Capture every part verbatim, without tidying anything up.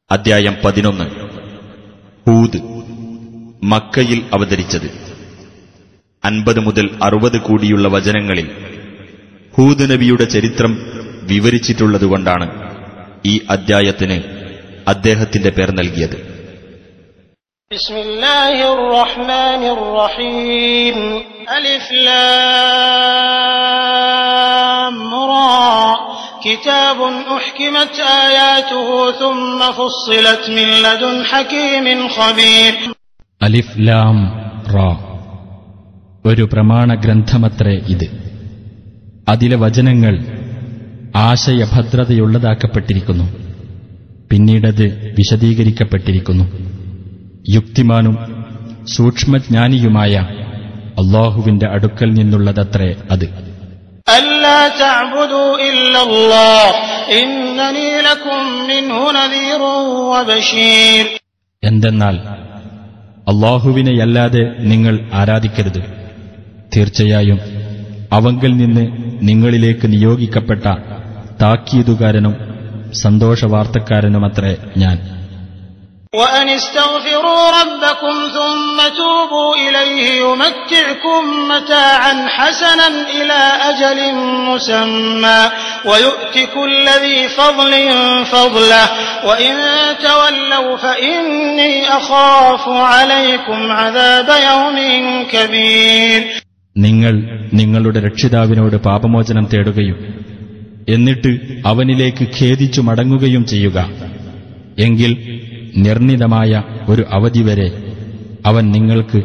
അദ്ധ്യായം പതിനൊന്ന്. ഹൂദ്. മക്കയിൽ അവതരിച്ചത്. അൻപത് മുതൽ അറുപത് കൂടിയുള്ള വചനങ്ങളിൽ ഹൂദ് നബിയുടെ ചരിത്രം വിവരിച്ചിട്ടുള്ളതുകൊണ്ടാണ് ഈ അദ്ധ്യായത്തിന് അദ്ദേഹത്തിന്റെ പേർ നൽകിയത്. ബിസ്മില്ലാഹിർ റഹ്മാനിർ റഹീം. അലിഫ് ലാം റാ. കിതാബുൻ ഉഹ്കിമത് ആയാതുഹു സുമ്മ ഫുസ്സിലത് മിൻ ലദുൻ ഹകീമിൻ ഖബീർ. അലിഫ് ലാം റാ. ഒരു പ്രമാണ ഗ്രന്ഥമത്രേ ഇത്. അതിലെ വചനങ്ങൾ ആശയഭദ്രതയുള്ളതാക്കപ്പെട്ടിരിക്കുന്നു. പിന്നീടത് വിശദീകരിക്കപ്പെട്ടിരിക്കുന്നു. യുക്തിമാനും സൂക്ഷ്മജ്ഞാനിയുമായ അല്ലാഹുവിന്റെ അടുക്കൽ നിന്നുള്ളതത്രേ അത്. അല്ലാ തഅ്ബുദൂ ഇല്ലല്ലാഹ് ഇന്നനീ ലകും മിൻഹു നദീറുൻ വബശീർ. എന്തെന്നാൽ അല്ലാഹുവിനെയല്ലാതെ നിങ്ങൾ ആരാധിക്കരുത്. തീർച്ചയായും അവങ്കൽ നിന്ന് നിങ്ങളിലേക്ക് നിയോഗിക്കപ്പെട്ട താക്കീതുകാരനും സന്തോഷവാർത്തക്കാരനുമത്രേ ഞാൻ. وأن استغفروا ربكم ثم توبوا إليه يمتعكم متاعا حسنا إلى أجل مسمى ويؤت كل ذي فضل فضله وإن تولوا فإني أخاف عليكم عذاب يوم كبير. നിങ്ങൾ നിങ്ങളുടെ രക്ഷിതാവിനോട് പാപമോചനം തേടുകയും എന്നിട്ട് അവനിലേക്ക് ഖേദിച്ചു മടങ്ങുകയും ചെയ്യുക. എങ്കിൽ നിർണിതമായ ഒരു അവധി വരെ അവൻ നിങ്ങൾക്ക്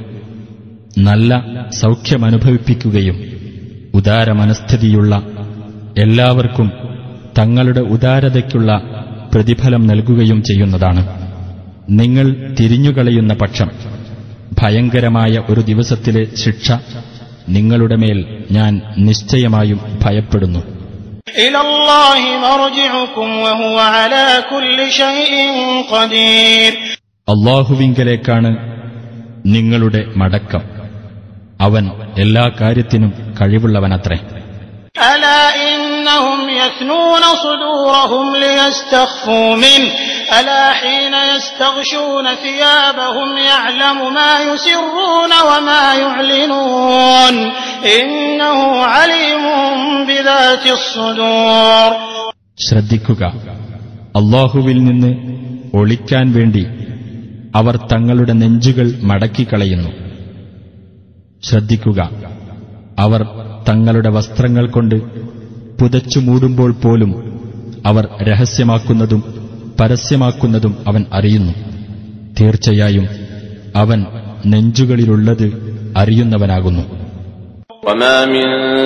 നല്ല സൗഖ്യമനുഭവിപ്പിക്കുകയും ഉദാരമനസ്ഥിതിയുള്ള എല്ലാവർക്കും തങ്ങളുടെ ഉദാരതയ്ക്കുള്ള പ്രതിഫലം നൽകുകയും ചെയ്യുന്നതാണ്. നിങ്ങൾ തിരിഞ്ഞുകളയുന്ന പക്ഷം ഭയങ്കരമായ ഒരു ദിവസത്തിലെ ശിക്ഷ നിങ്ങളുടെ മേൽ ഞാൻ നിശ്ചയമായും ഭയപ്പെടുന്നു. ഇലല്ലാഹി മർജിഉകും വഹുവ അലാ കുല്ലി ശൈഇൻ ഖദീർ. അല്ലാഹുവിങ്കലേക്കാണ് നിങ്ങളുടെ മടക്കം. അവൻ എല്ലാ കാര്യത്തിനും കഴിവുള്ളവനത്രേ. അലാ ഇന്നഹും യസ്നൂന സുദൂറഹും ലിയസ്തഖ്ഫൂ മിൻ അലാ ഹീന യസ്തഗ്ശൂന സിയാബഹും യഅലമു മാ യുസിറൂന വമാ യുഅ്ലിനൂൻ ഇന്നഹു അലീമുൻ ബിദാതിസ് സുദൂർ. ശ്രദ്ധിക്കുക, അല്ലാഹുവിൽ നിന്ന് ഒളിക്കാൻ വേണ്ടി അവർ തങ്ങളുടെ നെഞ്ചുകൾ മടക്കിക്കളയുന്നു. ശ്രദ്ധിക്കുക, അവർ തങ്ങളുടെ വസ്ത്രങ്ങൾ കൊണ്ട് പുതച്ചു മൂടുമ്പോൾ പോലും അവർ രഹസ്യമാക്കുന്നതും പരസ്യമാക്കുന്നതും അവൻ അറിയുന്നു. തീർച്ചയായും അവൻ നെഞ്ചുകളിലുള്ളത് അറിയുന്നവനാകുന്നു. وما من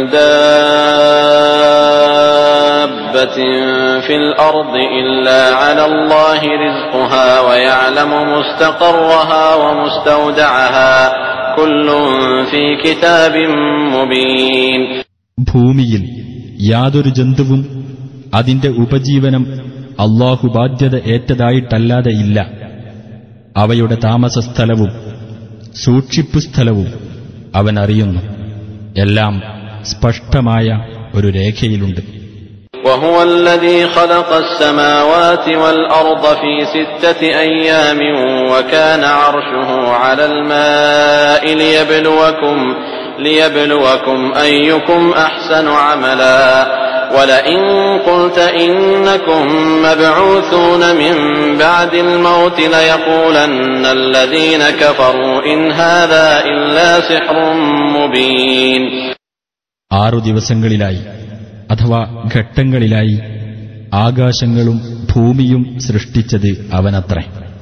دابة في الأرض إلا على الله رزقها ويعلم مستقرها ومستودعها كل في كتاب مبين. ഭൂമിയിൽ യാതൊരു ജന്തുവും അതിന്റെ ഉപജീവനം അല്ലാഹു ബാധ്യത ഏറ്റതായിട്ടല്ലാതെ ഇല്ല. അവയുടെ താമസസ്ഥലവും സൂക്ഷിപ്പുസ്ഥലവും അവൻ അറിയുന്നു. എല്ലാം സ്പഷ്ടമായ ഒരു രേഖയിലുണ്ട്. وهو الذي خلق السماوات والأرض في ستة أيام وكان عرشه على الماء ليبلوكم ليبلوكم أيكم أحسن عملا ولئن قلت إنكم مبعوثون من بعد الموت ليقولن الذين كفروا إن هذا إلا سحر مبين. ആറു ദിവസങ്ങളിലായി അഥവാ ഘട്ടങ്ങളിലായി ആകാശങ്ങളും ഭൂമിയും സൃഷ്ടിച്ചത് അവനത്രേ.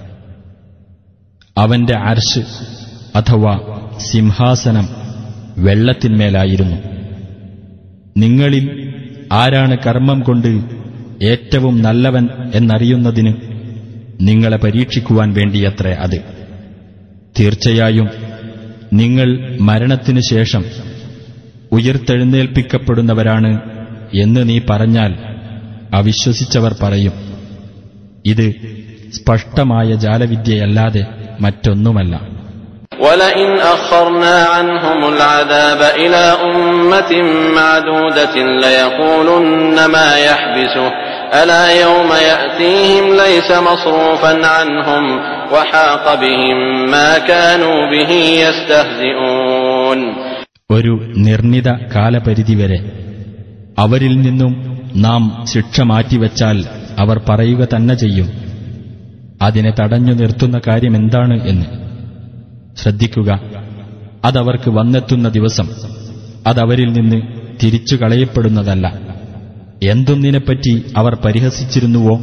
അവന്റെ അർശ് അഥവാ സിംഹാസനം വെള്ളത്തിന്മേലായിരുന്നു. നിങ്ങളിൽ ആരാണ് കർമ്മം കൊണ്ട് ഏറ്റവും നല്ലവൻ എന്നറിയുന്നതിന് നിങ്ങളെ പരീക്ഷിക്കുവാൻ വേണ്ടിയത്രേ അത്. തീർച്ചയായും നിങ്ങൾ മരണത്തിനു ശേഷം ഉയർത്തെഴുന്നേൽപ്പിക്കപ്പെടുന്നവരാണ് എന്ന് നീ പറഞ്ഞാൽ അവിശ്വസിച്ചവർ പറയും, ഇത് സ്പഷ്ടമായ ജാലവിദ്യയല്ലാതെ മറ്റൊന്നുമല്ല. وَلَئِنْ أَخَّرْنَا عَنْهُمُ الْعَذَابَ إِلَى أُمَّةٍ مَّعْدُودَةٍ لَّيَقُولُنَّ مَا يَحْبِسُهُ ألا يوم يأتيهم ليس مصروفا عنهم وحاق بهم ما كانوا به يستهزئون. ഒരു നിർണിത കാലപരിധി വരെ അവരിൽ നിന്നും നാം ശിക്ഷ മാറ്റിവെച്ചാൽ അവർ പറയുക തന്നെ ചെയ്യും, അതിനെ തടഞ്ഞു നിർത്തുന്ന കാര്യമെന്താണ് എന്ന്. ശ്രദ്ധിക്കുക, അതവർക്ക് വന്നെത്തുന്ന ദിവസം അതവരിൽ നിന്ന് തിരിച്ചു കളയപ്പെടുന്നതല്ല. എന്തൊന്നിനെപ്പറ്റി അവർ പരിഹസിച്ചിരുന്നുവോ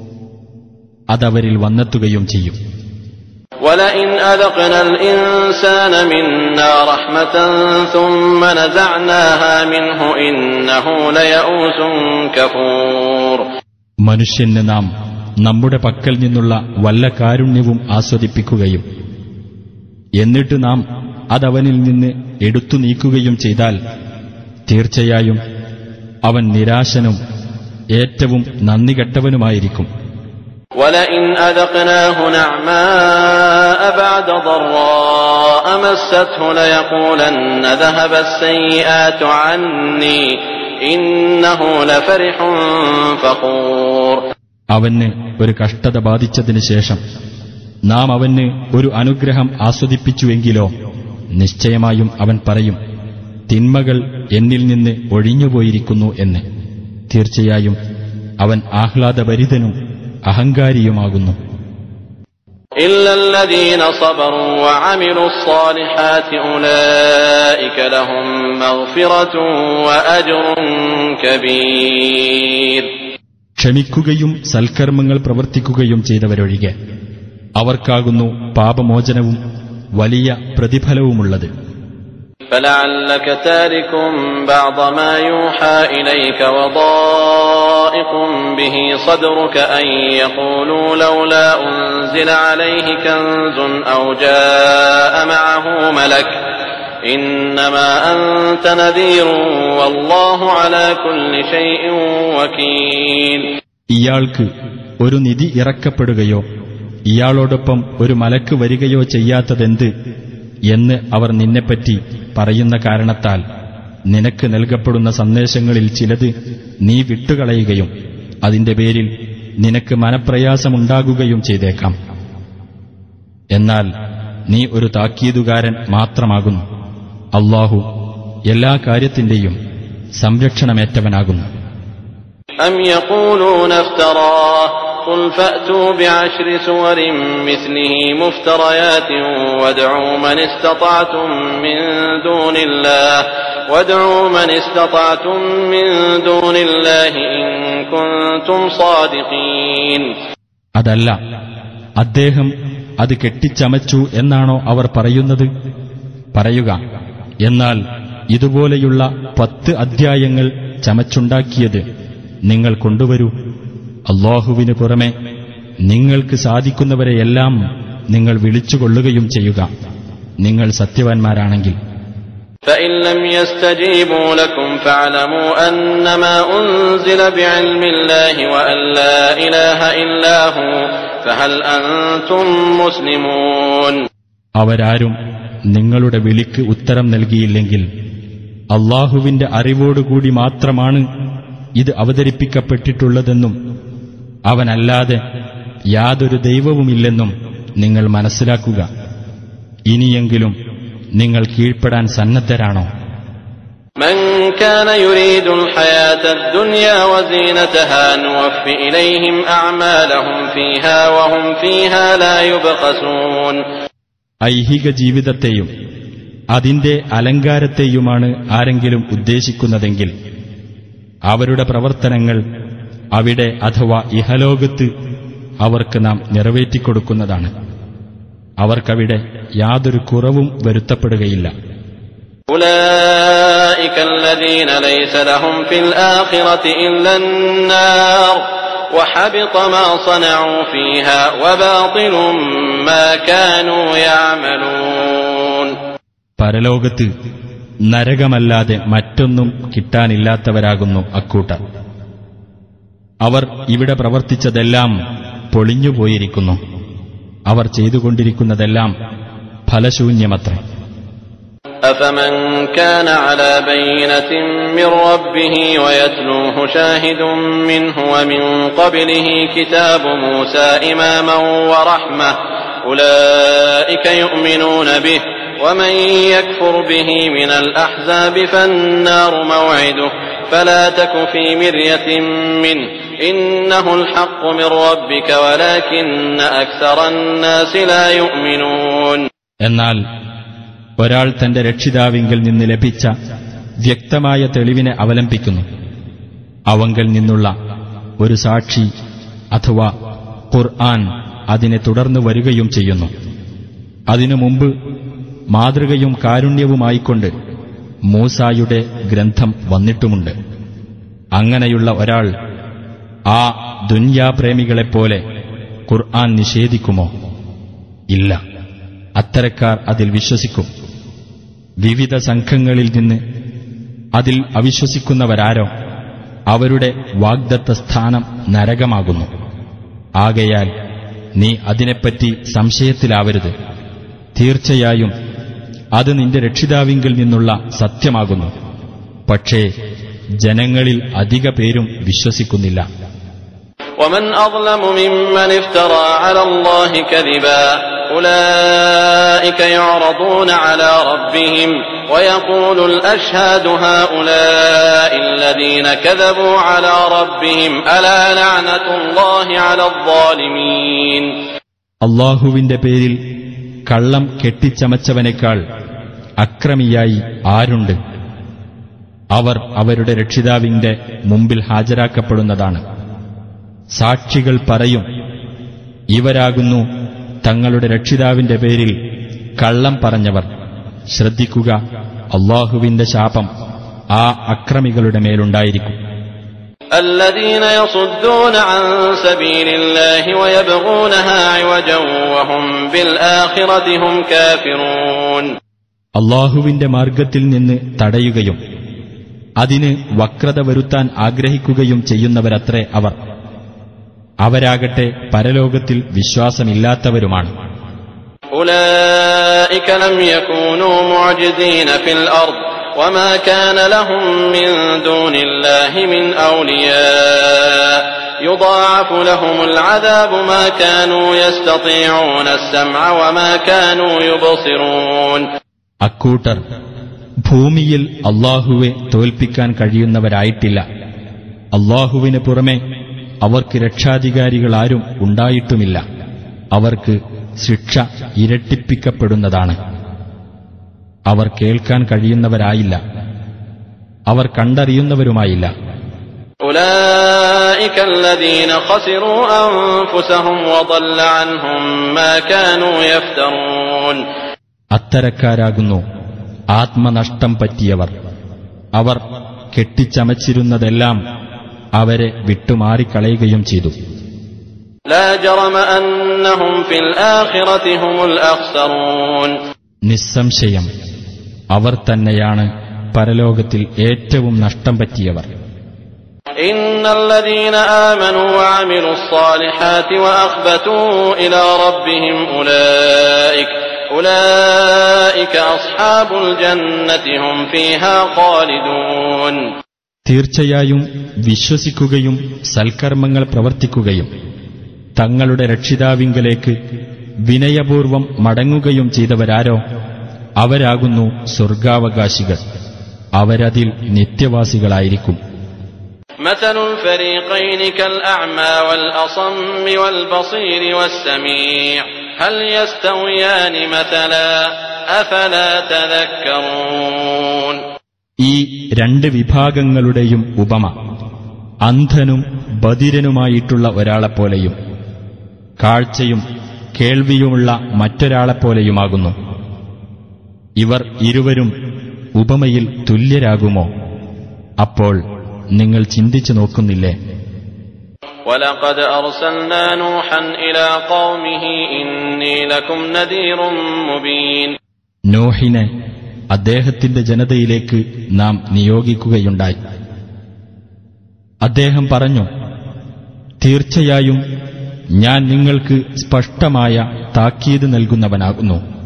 അതവരിൽ വന്നെത്തുകയും ചെയ്യും. وَلَئِنْ أَذَقْنَا الْإِنسَانَ مِنَّا رَحْمَةً ثُمَّ نَزَعْنَاهَا مِنْهُ إِنَّهُ لَيَئُوسٌ كَفُورٌ. മനുഷ്യന് നാം നമ്മുടെ പക്കൽ നിന്നുള്ള വല്ല കാരുണ്യവും ആസ്വദിപ്പിക്കുകയും എന്നിട്ട് നാം അതവനിൽ നിന്ന് എടുത്തു നീക്കുകയും ചെയ്താൽ തീർച്ചയായും അവൻ നിരാശനും ഏറ്റവും നന്ദികെട്ടവനുമായിരിക്കും. وَلَئِنْ أَذَقْنَاهُ نَعْمَاءَ بَعْدَ ضَرَّاءَ مَسَّتْهُ لَيَقُولَنَّ ذَهَبَ السَّيِّئَاتُ عَنِّي إِنَّهُ لَفَرِحٌ فَخُورٌ. അവന് ഒരു കഷ്ടത ബാധിച്ചതിനു ശേഷം നാം അവന് ഒരു അനുഗ്രഹം ആസ്വദിപ്പിച്ചുവെങ്കിലോ നിശ്ചയമായും അവൻ പറയും, തിന്മകൾ എന്നിൽ നിന്ന് ഒഴിഞ്ഞുപോയിരിക്കുന്നു എന്ന്. തീർച്ചയായും അവൻ ആഹ്ലാദഭരിതനും അഹങ്കാരിയുമാകുന്നു. إِلَّا الَّذِينَ صَبَرُوا وَعَمِلُوا الصَّالِحَاتِ أُولَئِكَ لَهُم مَّغْفِرَةٌ وَأَجْرٌ كَبِيرٌ. ക്ഷമിക്കുകയും സൽക്കർമ്മങ്ങൾ പ്രവർത്തിക്കുകയും ചെയ്തവരൊഴികെ അവർക്കാകുന്നു പാപമോചനവും വലിയ പ്രതിഫലവുമുള്ളത്. فَلَعَلَّكَ تَارِكٌ بَعْضَ مَا يُوحَىٰ إِلَيْكَ وَضَائِقٌ بِهِ صَدْرُكَ أَن يَقُولُوا لَوْلَا أُنزِلَ عَلَيْهِ كَنزٌ أَوْ جَاءَ مَعَهُ مَلَكٌ إِنَّمَا أَنتَ نَذِيرٌ وَاللَّهُ عَلَىٰ كُلِّ شَيْءٍ وَكِيلٌ. ഇയാൾക്ക് ഒരു നിധി ഇറക്കപ്പെടുകയോ ഇയാളോടൊപ്പം ഒരു മലക്ക് വരികയോ ചെയ്യാത്തതെന്ത് എന്ന് അവർ നിന്നെപ്പറ്റി പറയുന്ന കാരണത്താൽ നിനക്ക് നൽകപ്പെടുന്ന സന്ദേശങ്ങളിൽ ചിലത് നീ വിട്ടുകളയുകയും അതിന്റെ പേരിൽ നിനക്ക് മനപ്രയാസമുണ്ടാകുകയും ചെയ്തേക്കാം. എന്നാൽ നീ ഒരു താക്കീതുകാരൻ മാത്രമാകുന്നു. അല്ലാഹു എല്ലാ കാര്യത്തിന്റെയും സംരക്ഷണമേറ്റവനാകുന്നു. أَمْ يَقُولُونَ افْتَرَاهُ قُلْ فَأْتُوا بِعَشْرِ سُوَرٍ مِثْلِهِ مُفْتَرَيَاتٍ وَادْعُوا مَنِ اسْتَطَعْتُم مِّن دُونِ اللَّهِ وَادْعُوا مَنِ اسْتَطَعْتُم مِّن دُونِ اللَّهِ إِن كُنتُمْ صَادِقِينَ. അതല്ല, അദ്ദേഹം അത് കെട്ടിച്ചമച്ചു എന്നാണോ അവർ പറയുന്നത്? പറയുക, എന്നാൽ ഇതുപോലെയുള്ള പത്ത് അധ്യായങ്ങൾ ചമച്ചുണ്ടാക്കിയത് നിങ്ങൾ കൊണ്ടുവരൂ. അല്ലാഹുവിനു പുറമെ നിങ്ങൾക്ക് സാധിക്കുന്നവരെയെല്ലാം നിങ്ങൾ വിളിച്ചുകൊള്ളുകയും ചെയ്യുക, നിങ്ങൾ സത്യവാൻമാരാണെങ്കിൽ. فَإِن لَّمْ يَسْتَجِيبُوا لَكُمْ فَاعْلَمُوا أَنَّمَا أُنزِلَ بِعِلْمِ اللَّهِ وَأَن لَّا إِلَٰهَ إِلَّا هُوَ فَهَلْ أَنتُم مُّسْلِمُونَ. അവരാരും നിങ്ങളുടെ വിളിക്ക് ഉത്തരം നൽകിയില്ലെങ്കിൽ അല്ലാഹുവിന്റെ അറിവോടുകൂടി മാത്രമാണ് ഇത് അവതരിപ്പിക്കപ്പെട്ടിട്ടുള്ളതെന്നും അവനല്ലാതെ യാതൊരു ദൈവവുമില്ലെന്നും നിങ്ങൾ മനസ്സിലാക്കുക. ഇനിയെങ്കിലും നിങ്ങൾ കീഴ്പ്പെടാൻ സന്നദ്ധരാണോ? من كان يريد الحياة الدنيا وزينتها نوفِ إليهم أعمالهم فيها وهم فيها لا يبخسون. ഐഹിക ജീവിതത്തെയും അതിന്റെ അലങ്കാരത്തെയുമാണ് ആരെങ്കിലും ഉദ്ദേശിക്കുന്നതെങ്കിൽ അവരുടെ പ്രവർത്തനങ്ങൾ അവിടെ അഥവാ ഇഹലോകത്ത് അവർക്ക് നാം നിറവേറ്റിക്കൊടുക്കുന്നതാണ്. അവർക്കവിടെ യാതൊരു കുറവും വരുത്തപ്പെടുകയില്ല. أولئك الذين ليس لهم في الآخرة إلا النار وحبط ما صنعوا فيها وباطل ما كانوا يعملون. പരലോകത്ത് നരകമല്ലാതെ മറ്റൊന്നും കിട്ടാനില്ലാത്തവരാകുന്നു അക്കൂട്ടർ. അവർ ഇവിടെ പ്രവർത്തിച്ചതെല്ലാം പൊളിഞ്ഞുപോയിരിക്കുന്നു. അവർ ചെയ്തുകൊണ്ടിരിക്കുന്നതെല്ലാം ഫലശൂന്യമത്രേ. أفمن كان على بينة من ربه ويتلوه شاهد منه ومن قبله كتاب موسى إماما ورحمة أولئك يؤمنون به ومن يكفر به من الأحزاب فالنار موعده فلا تك في مرية منه إنه الحق من ربك ولكن أكثر الناس لا يؤمنون. എന്നാൽ ഒരാൾ തന്റെ രക്ഷിതാവിങ്കിൽ നിന്ന് ലഭിച്ച വ്യക്തമായ തെളിവിനെ അവലംബിക്കുന്നു. അവങ്കൽ നിന്നുള്ള ഒരു സാക്ഷി അഥവാ ഖുർആൻ അതിനെ തുടർന്നു വരികയും ചെയ്യുന്നു. അതിനു മുമ്പ് മാതൃകയും കാരുണ്യവുമായിക്കൊണ്ട് മൂസായുടെ ഗ്രന്ഥം വന്നിട്ടുമുണ്ട്. അങ്ങനെയുള്ള ഒരാൾ ആ ദുന്യാപ്രേമികളെപ്പോലെ ഖുർആൻ നിഷേധിക്കുമോ? ഇല്ല, അത്തരക്കാർ അതിൽ വിശ്വസിക്കും. വിവിധ സംഘങ്ങളിൽ നിന്ന് അതിൽ അവിശ്വസിക്കുന്നവരാരോ അവരുടെ വാഗ്ദത്ത സ്ഥാനം നരകമാകുന്നു. ആകയാൽ നീ അതിനെപ്പറ്റി സംശയത്തിലാവരുത്. തീർച്ചയായും അത് നിന്റെ രക്ഷിതാവിങ്കിൽ നിന്നുള്ള സത്യമാകുന്നു. പക്ഷേ ജനങ്ങളിൽ അധിക പേരും വിശ്വസിക്കുന്നില്ല. ومن أظلم ممن افترى على الله كذبا أولئك يعرضون على ربهم ويقول الأشهاد هؤلاء الذين كذبوا على ربهم ألا لعنة الله على الظالمين. അല്ലാഹുവിന്റെ പേരിൽ കള്ളം കെട്ടിച്ചമച്ചവനേക്കാൾ അക്രമിയായി ആരുണ്ട്? അവർ അവരുടെ രക്ഷിതാവിന്റെ മുമ്പിൽ ഹാജരാക്കപ്പെടുന്നതാണ്. സാക്ഷികൾ പറയും, ഇവരാകുന്നു തങ്ങളുടെ രക്ഷിതാവിന്റെ പേരിൽ കള്ളം പറഞ്ഞവർ. ശ്രദ്ധിക്കുക, അല്ലാഹുവിന്റെ ശാപം ആ അക്രമികളുടെ മേലുണ്ടായിരിക്കും. الذين يصدون عن سبيل الله ويبغونها عوجا وهم بالآخرة هم كافرون. അല്ലാഹുവിന്റെ മാർഗത്തിൽ നിന്ന് തടയുകയും അതിന് വക്രത വരുത്താൻ ആഗ്രഹിക്കുകയും ചെയ്യുന്നവരത്രേ അവർ. അവരാകട്ടെ പരലോകത്തിൽ വിശ്വാസമില്ലാത്തവരുമാണ്. أولئك لم يكونوا معجزين في الأرض وما كان لهم من دون الله من أولياء يضاعف لهم العذاب ما كانوا يستطيعون السمع وما كانوا يبصرون. അക്കൂട്ടർ ഭൂമിയിൽ അല്ലാഹുവെ തോൽപ്പിക്കാൻ കഴിയുന്നവരായിട്ടില്ല. അല്ലാഹുവിന് പുറമെ അവർക്ക് രക്ഷാധികാരികളാരും ഉണ്ടായിട്ടുമില്ല. അവർക്ക് ശിക്ഷ ഇരട്ടിപ്പിക്കപ്പെടുന്നതാണ്. അവർ കേൾക്കാൻ കഴിയുന്നവരായില്ല, അവർ കണ്ടറിയുന്നവരുമായില്ല. أولئك الذين خسروا أنفسهم وضل عنهم ما كانوا يفترون. അത്തരക്കാരാകുന്നു ആത്മനഷ്ടം പറ്റിയവർ. അവർ കെട്ടിച്ചമച്ചിരുന്നതെല്ലാം അവരെ വിട്ടുമാറിക്കളയുകയും ചെയ്തു. لا جرم أنهم في الآخرة هم الأخسرون. നിസ്സംശയം അവർ തന്നെയാണ് പരലോകത്തിൽ ഏറ്റവും നഷ്ടം പറ്റിയവർ. إن الذين آمنوا وعملوا الصالحات وأخبتوا إلى ربهم أولئك أولئك أصحاب الجنة هم فيها خالدون. തീർച്ചയായും വിശ്വസിക്കുകയും സൽക്കർമ്മങ്ങൾ പ്രവർത്തിക്കുകയും തങ്ങളുടെ രക്ഷിതാവിങ്കലേക്ക് വിനയപൂർവം മടങ്ങുകയും ചെയ്തവരാരോ അവരാകുന്നു സ്വർഗാവകാശികൾ. അവരതിൽ നിത്യവാസികളായിരിക്കും. مثل الفريقين كالأعمى والأصم والبصير والسميع هل يستويان مثلا أفلا تذكرون. ഈ രണ്ട് വിഭാഗങ്ങളുടെയും ഉപമ അന്ധനും ബധിരനുമായിട്ടുള്ള ഒരാളെപ്പോലെയും കാഴ്ചയും കേൾവിയുമുള്ള മറ്റൊരാളെപ്പോലെയുമാകുന്നു. ഇവർ ഇരുവരും ഉപമയിൽ തുല്യരാകുമോ? അപ്പോൾ നിങ്ങൾ ചിന്തിച്ചു നോക്കുന്നില്ലേ? وَلَقَدْ أَرْسَلْنَا نُوحًا إِلَى قَوْمِهِ إِنِّي لَكُمْ نَذِيرٌ مُبِينٌ. നോഹിനെ അദ്ദേഹത്തിന്റെ ജനതയിലേക്ക് നാം നിയോഗിക്കുകയുണ്ടായി. അദ്ദേഹം പറഞ്ഞു, തീർച്ചയായും ഞാൻ നിങ്ങൾക്ക് സ്പഷ്ടമായ താക്കീത് നൽകുന്നവനാകുന്നു.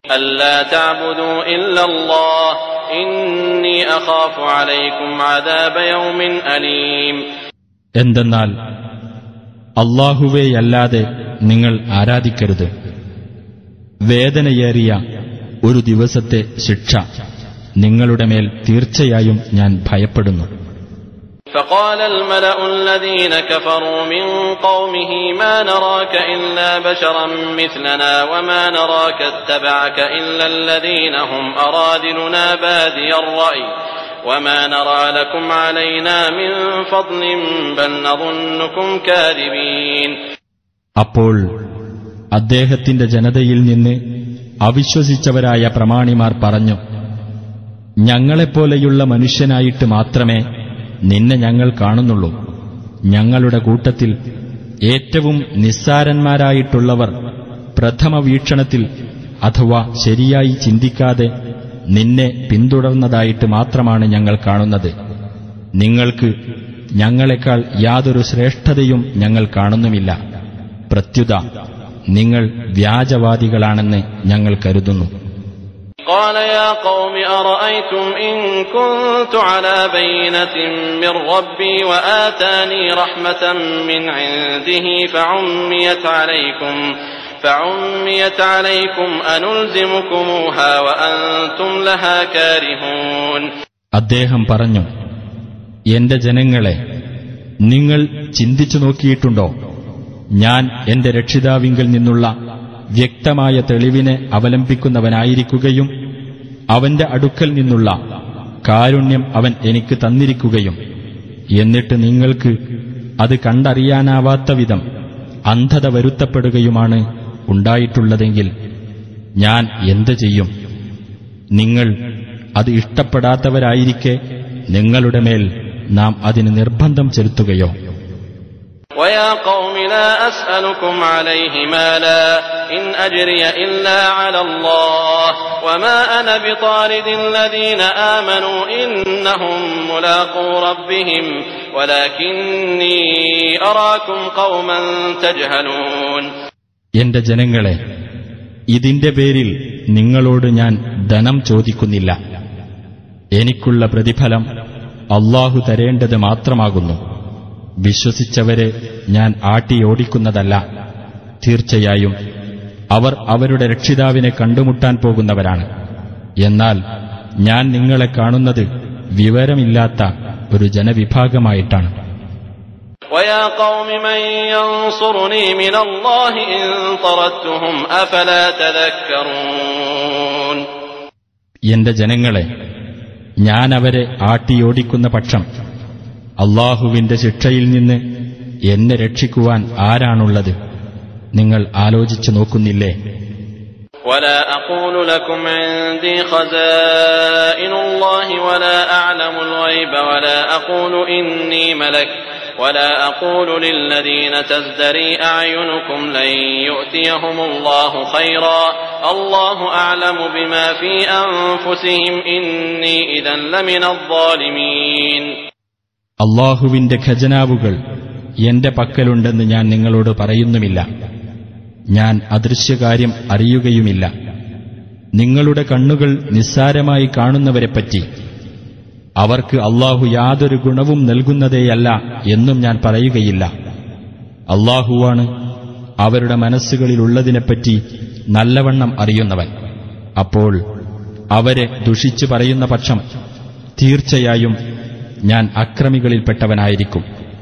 ألا تعبدوا إلا الله إني أخاف عليكم عذاب يوم أليم. എന്തെന്നാൽ അല്ലാഹുവേയല്ലാതെ നിങ്ങൾ ആരാധിക്കരുത്, വേദനയേറിയ ഒരു ദിവസത്തെ ശിക്ഷ നിങ്ങളുടെ മേൽ തീർച്ചയായും ഞാൻ ഭയപ്പെടുന്നു. فقال الملأ الذين كفروا من قومه ما نراك إلا بشرا مثلنا وما نراك اتبعك إلا الذين هم أرادلنا بادي الرأي وما نرى لكم علينا من فضل بل نظنكم كاذبين. അപ്പോൾ അദ്ദേഹത്തിന്റെ ജനതയിൽ നിന്ന് അവിശ്വസിച്ചവരായ പ്രമാണിമാർ പറഞ്ഞു, ഞങ്ങളെപ്പോലെയുള്ള മനുഷ്യനായിട്ട് മാത്രമേ നിന്നെ ഞങ്ങൾ കാണുന്നുള്ളൂ. ഞങ്ങളുടെ കൂട്ടത്തിൽ ഏറ്റവും നിസ്സാരന്മാരായിട്ടുള്ളവർ പ്രഥമ വീക്ഷണത്തിൽ അഥവാ ശരിയായി ചിന്തിക്കാതെ നിന്നെ പിന്തുടർന്നതായിട്ട് മാത്രമാണ് ഞങ്ങൾ കാണുന്നത്. നിങ്ങൾക്ക് ഞങ്ങളെക്കാൾ യാതൊരു ശ്രേഷ്ഠതയും ഞങ്ങൾ കാണുന്നുമില്ല. പ്രത്യുത നിങ്ങൾ വ്യാജവാദികളാണെന്ന് ഞങ്ങൾ കരുതുന്നു. قال يا قوم أرأيتم إن كنت على بينة من ربي وآتاني رحمة من عنده فعميت عليكم فعميت عليكم أنلزمكموها وأنتم لها كارهون. അദ്ദേഹം പറഞ്ഞു, എന്റെ ജനങ്ങളെ, നിങ്ങൾ ചിന്തിച്ചു നോക്കിയിട്ടുണ്ടോ? ഞാൻ എന്റെ രക്ഷിതാവിങ്കിൽ നിന്നുള്ള വ്യക്തമായ തെളിവിനെ അവലംബിക്കുന്നവനായിരിക്കുകയും അവന്റെ അടുക്കൽ നിന്നുള്ള കാരുണ്യം അവൻ എനിക്ക് തന്നിരിക്കുകയും എന്നിട്ട് നിങ്ങൾക്ക് അത് കണ്ടറിയാനാവാത്ത വിധം അന്ധത വരുത്തപ്പെടുകയുമാണ് ഉണ്ടായിട്ടുള്ളതെങ്കിൽ ഞാൻ എന്ത് ചെയ്യും? നിങ്ങൾ അത് ഇഷ്ടപ്പെടാത്തവരായിരിക്കെ നിങ്ങളുടെ മേൽ നാം അതിന് നിർബന്ധം ചെലുത്തുകയോ? وَيَا قَوْمِ لَا أَسْأَلُكُمْ عَلَيْهِ مَالًا إِنْ أَجْرِيَ إِلَّا عَلَى اللَّهِ وَمَا أَنَا بِطَارِدِ الَّذِينَ آمَنُوا إِنَّهُمْ مُلَاقُو رَبِّهِمْ وَلَكِنِّي أَرَاكُمْ قَوْمًا تَجْهَلُونَ. എന്റെ ജനങ്ങളെ, ഇതിന്റെ പേരിൽ നിങ്ങളോട് ഞാൻ ധനം ചോദിക്കുന്നില്ല. എനിക്കുള്ള പ്രതിഫലം അല്ലാഹു തരേണ്ടത് മാത്രമാകുന്നു. വിശ്വസിച്ചവരെ ഞാൻ ആട്ടിയോടിക്കുന്നതല്ല. തീർച്ചയായും അവർ അവരുടെ രക്ഷിതാവിനെ കണ്ടുമുട്ടാൻ പോകുന്നവരാണ്. എന്നാൽ ഞാൻ നിങ്ങളെ കാണുന്നത് വിവരമില്ലാത്ത ഒരു ജനവിഭാഗമായിട്ടാണ്. وَيَا قَوْمِ مَنْ يَنْصُرُنِي مِنَ اللَّهِ إِنْ طَرَدتُّهُمْ أَفَلَا تَذَكَّرُونَ. എന്റെ ജനങ്ങളെ, ഞാൻ അവരെ ആട്ടിയോടിക്കുന്ന പക്ഷം അല്ലാഹുവിന്റെ ശിക്ഷയിൽ നിന്ന് എന്നെ രക്ഷിക്കുവാൻ ആരാണുള്ളത്? നിങ്ങൾ ആലോചിച്ചു നോക്കുന്നില്ലേ? وَلَا أَقُولُ لَكُمْ عِندِي خَزَائِنُ اللَّهِ وَلَا أَعْلَمُ الْغَيْبَ وَلَا أَقُولُ إِنِّي مَلَكٌ وَلَا أَقُولُ لِلَّذِينَ تَزْدَرِي أَعْيُنُكُمْ لَن يُؤْتِيَهُمُ اللَّهُ خَيْرًا اللَّهُ أَعْلَمُ بِمَا فِي أَنفُسِهِمْ إِنِّي إِذًا لَّمِنَ الظَّالِمِينَ. അല്ലാഹുവിന്റെ ഖജനാവുകൾ എന്റെ പക്കലുണ്ടെന്ന് ഞാൻ നിങ്ങളോട് പറയുന്നുമില്ല. ഞാൻ അദൃശ്യകാര്യം അറിയുകയുമില്ല. നിങ്ങളുടെ കണ്ണുകൾ നിസ്സാരമായി കാണുന്നവരെപ്പറ്റി അവർക്ക് അല്ലാഹു യാതൊരു ഗുണവും നൽകുന്നതേയല്ല എന്നും ഞാൻ പറയുകയില്ല. അല്ലാഹുവാണ് അവരുടെ മനസ്സുകളിലുള്ളതിനെപ്പറ്റി നല്ലവണ്ണം അറിയുന്നവൻ. അപ്പോൾ അവരെ ദുഷിച്ചു പറയുന്ന പക്ഷം തീർച്ചയായും ഞാൻ അക്രമികളിൽപ്പെട്ടവനായിരിക്കും.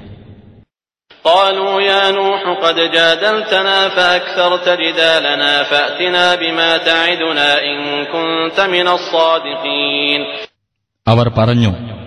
قالوا يا نوح قد جادلتنا فأكثرت جدالنا فأتنا بما تعدنا إن كنت من الصادقين. അവർ പറഞ്ഞു,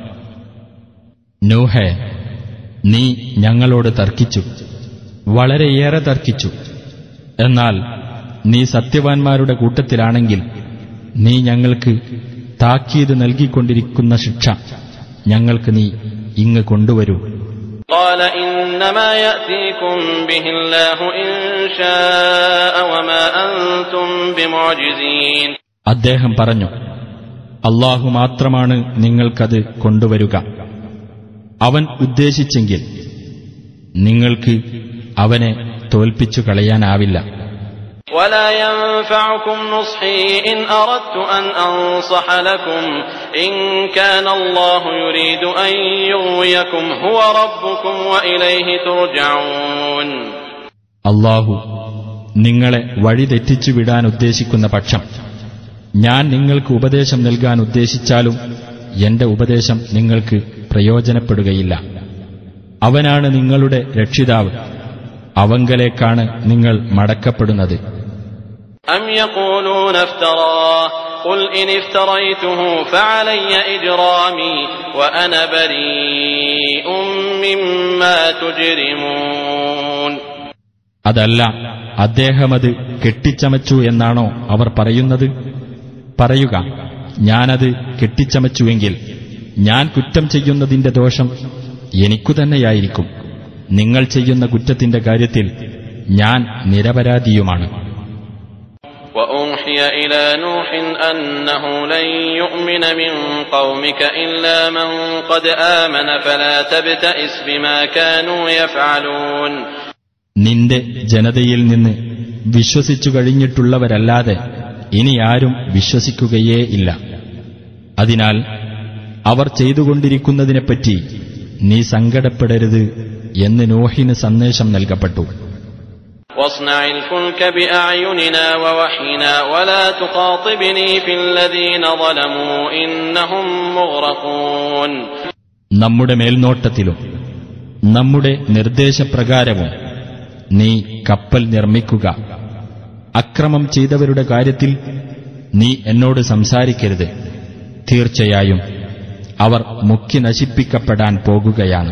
നൂഹേ, നീ ഞങ്ങളോട് തർക്കിച്ചു, വളരെയേറെ തർക്കിച്ചു. എന്നാൽ നീ സത്യവാൻമാരുടെ കൂട്ടത്തിലാണെങ്കിൽ നീ ഞങ്ങൾക്ക് താക്കീത് നൽകിക്കൊണ്ടിരിക്കുന്ന ശിക്ഷ ഞങ്ങൾക്ക് നീ ഇങ്ങ് കൊണ്ടുവരൂ. قال إنما يأتيكم به الله إن شاء وما أنتم بمعجزين. അദ്ദേഹം പറഞ്ഞു, അല്ലാഹു മാത്രമാണ് നിങ്ങൾക്കത് കൊണ്ടുവരുക. അവൻ ഉദ്ദേശിച്ചെങ്കിൽ നിങ്ങൾക്ക് അവനെ തോൽപ്പിച്ചു കളയാനാവില്ല. ولا ينفعكم نصحي إن أردت أن أنصح لكم إن كان الله يريد أن يغويكم هو ربكم وإليه ترجعون. അല്ലാഹു നിങ്ങളെ വഴിതെറ്റിച്ചു വിടാൻ ഉദ്ദേശിക്കുന്ന പക്ഷം ഞാൻ നിങ്ങൾക്ക് ഉപദേശം നൽകാൻ ഉദ്ദേശിച്ചാലും എന്റെ ഉപദേശം നിങ്ങൾക്ക് പ്രയോജനപ്പെടുകയില്ല. അവനാണ് നിങ്ങളുടെ രക്ഷിതാവ്, അവങ്കലേക്കാണ് നിങ്ങൾ മടക്കപ്പെടുന്നത്. أم يقولون افتراه قل إن افتريته فعلي إجرامي وأنا بريء مما تجرمون. അതല്ല, അദ്ദേഹമത് കെട്ടിച്ചമച്ചു എന്നാണോ അവർ പറയുന്നത്? പറയുക, ഞാനത് കെട്ടിച്ചമച്ചുവെങ്കിൽ ഞാൻ കുറ്റം ചെയ്യുന്നതിന്റെ ദോഷം എനിക്കു തന്നെയായിരിക്കും. നിങ്ങൾ ചെയ്യുന്ന കുറ്റത്തിന്റെ കാര്യത്തിൽ ഞാൻ നിരപരാധിയുമാണ്. وأوحي إلى نوح أنه لن يؤمن من قومك إلا من قد آمن فلا تبتئس بما كانوا يفعلون. നിന്റെ ജനതയിൽ നിന്ന് വിശ്വസിച്ചു കഴിഞ്ഞിട്ടുള്ളവരല്ലാതെ ഇനി ആരും വിശ്വസിക്കുകയേ ഇല്ല. അതിനാൽ അവർ ചെയ്തുകൊണ്ടിരിക്കുന്നതിനെപ്പറ്റി നീ സങ്കടപ്പെടരുത് എന്ന് നോഹിന് സന്ദേശം നൽകപ്പെട്ടു. واصنع الفلك بأعيننا ووحينا ولا تخاطبني في الذين ظلموا إنهم مغرقون. നമ്മുടെ മേൽനോട്ടത്തിലും നമ്മുടെ നിർദ്ദേശപ്രകാരവും നീ കപ്പൽ നിർമ്മിക്കുക. അക്രമം ചെയ്തവരുടെ കാര്യത്തിൽ നീ എന്നോട് സംസാരിക്കരുത്. തീർച്ചയായും അവർ മുക്കി നശിപ്പിക്കപ്പെടാൻ പോകുകയാണ്.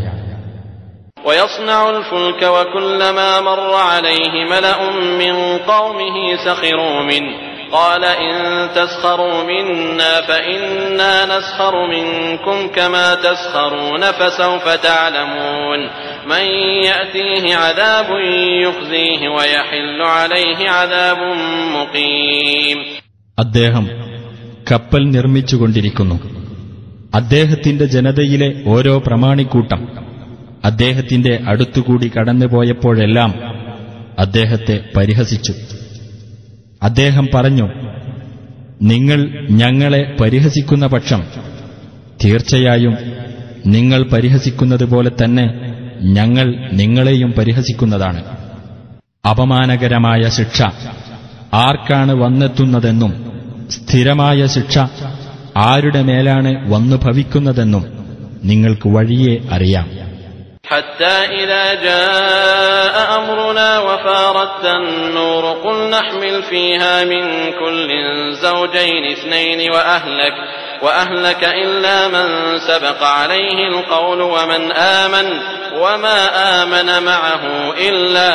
ويصنع الفلك وكلما مر عليه ملأ من قومه سخروا منه قال إن تسخروا منا فإنا نسخر منكم كما تسخرون فسوف تعلمون من يأتيه عذاب يخزيه ويحل عليه عذاب مقيم. അദ്ദേഹം കപ്പൽ നിർമ്മിച്ചുകൊണ്ടിരിക്കുന്നു. അദ്ദേഹത്തിന്റെ ജനതയിലെ ഓരോ പ്രമാണിക്കൂട്ടം അദ്ദേഹത്തിന്റെ അടുത്തുകൂടി കടന്നുപോയപ്പോഴെല്ലാം അദ്ദേഹത്തെ പരിഹസിച്ചു. അദ്ദേഹം പറഞ്ഞു, നിങ്ങൾ ഞങ്ങളെ പരിഹസിക്കുന്ന പക്ഷം തീർച്ചയായും നിങ്ങൾ പരിഹസിക്കുന്നതുപോലെ തന്നെ ഞങ്ങൾ നിങ്ങളെയും പരിഹസിക്കുന്നതാണ്. അപമാനകരമായ ശിക്ഷ ആർക്കാണ് വന്നെത്തുന്നതെന്നും സ്ഥിരമായ ശിക്ഷ ആരുടെ മേലാണ് വന്നു ഭവിക്കുന്നതെന്നും നിങ്ങൾക്ക് വഴിയെ അറിയാം. حتى إذا جاء أمرنا وفارت النور قل نحمل فيها من كل زوجين اثنين وأهلك وأهلك إلا من سبق عليه القول ومن آمن وما آمن معه إلا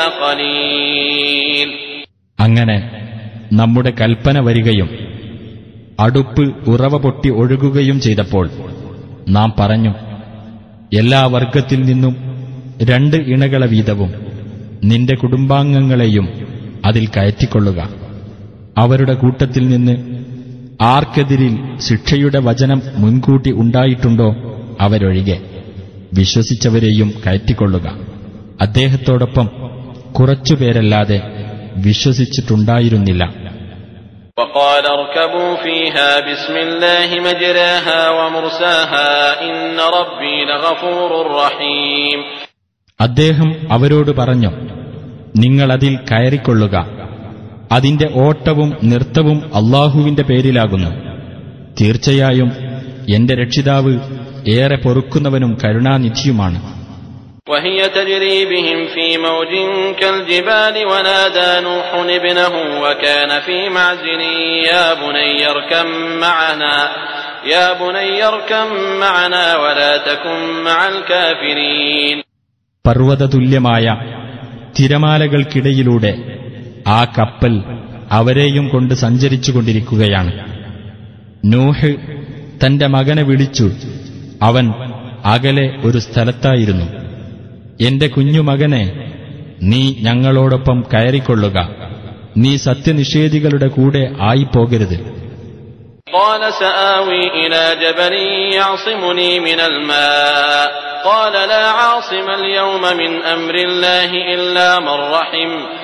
قليل. അങ്ങനെ നമ്മുടെ കൽപ്പന വരികയും അടുപ്പ് ഉറവ പൊട്ടി ഒഴുകുകയും ചെയ്തപ്പോൾ നാം പറഞ്ഞു, എല്ലാ വർഗത്തിൽ നിന്നും രണ്ട് ഇണകളെ വീതവും നിന്റെ കുടുംബാംഗങ്ങളെയും അതിൽ കയറ്റിക്കൊള്ളുക. അവരുടെ കൂട്ടത്തിൽ നിന്ന് ആർക്കെതിരിൽ ശിക്ഷയുടെ വചനം മുൻകൂട്ടി ഉണ്ടായിട്ടുണ്ടോ അവരൊഴികെ വിശ്വസിച്ചവരെയും കയറ്റിക്കൊള്ളുക. അദ്ദേഹത്തോടൊപ്പം കുറച്ചുപേരല്ലാതെ വിശ്വസിച്ചിട്ടുണ്ടായിരുന്നില്ല. وقال اركبوا فيها بسم الله مجراها ومرساها إن ربي لغفور رحيم. അദ്ദേഹം അവരോട് പറഞ്ഞു, നിങ്ങളതിൽ കയറിക്കൊള്ളുക. അതിന്റെ ഓട്ടവും നൃത്തവും അല്ലാഹുവിന്റെ പേരിലാകുന്നു. തീർച്ചയായും എന്റെ രക്ഷിതാവ് ഏറെ പൊറുക്കുന്നവനും കരുണാനിധിയുമാണ്. وهي تجري بهم في موج كالجبال ونادى نوح ابنه وكان في معزل يا بني اركب معنا يا بني اركب معنا ولا تكن مع الكافرين. പർവ്വതതുല്യമായ തിരമാലകൾക്കിടയിലൂടെ ആ കപ്പൽ അവരെയും കൊണ്ട് സഞ്ചരിച്ചുകൊണ്ടിരിക്കുകയാണ്. നൂഹ് തന്റെ മകനെ വിളിച്ചു. അവൻ അകലെ ഒരു സ്ഥലത്തായിരുന്നു. എന്റെ കുഞ്ഞുമകനെ, നീ ഞങ്ങളോടൊപ്പം കയറിക്കൊള്ളുക. നീ സത്യനിഷേധികളുടെ കൂടെ ആയിപ്പോകരുത്. قال سآوي إلى جبل يعصمني من الماء قال لا عاصم اليوم من أمر الله إلا من رحم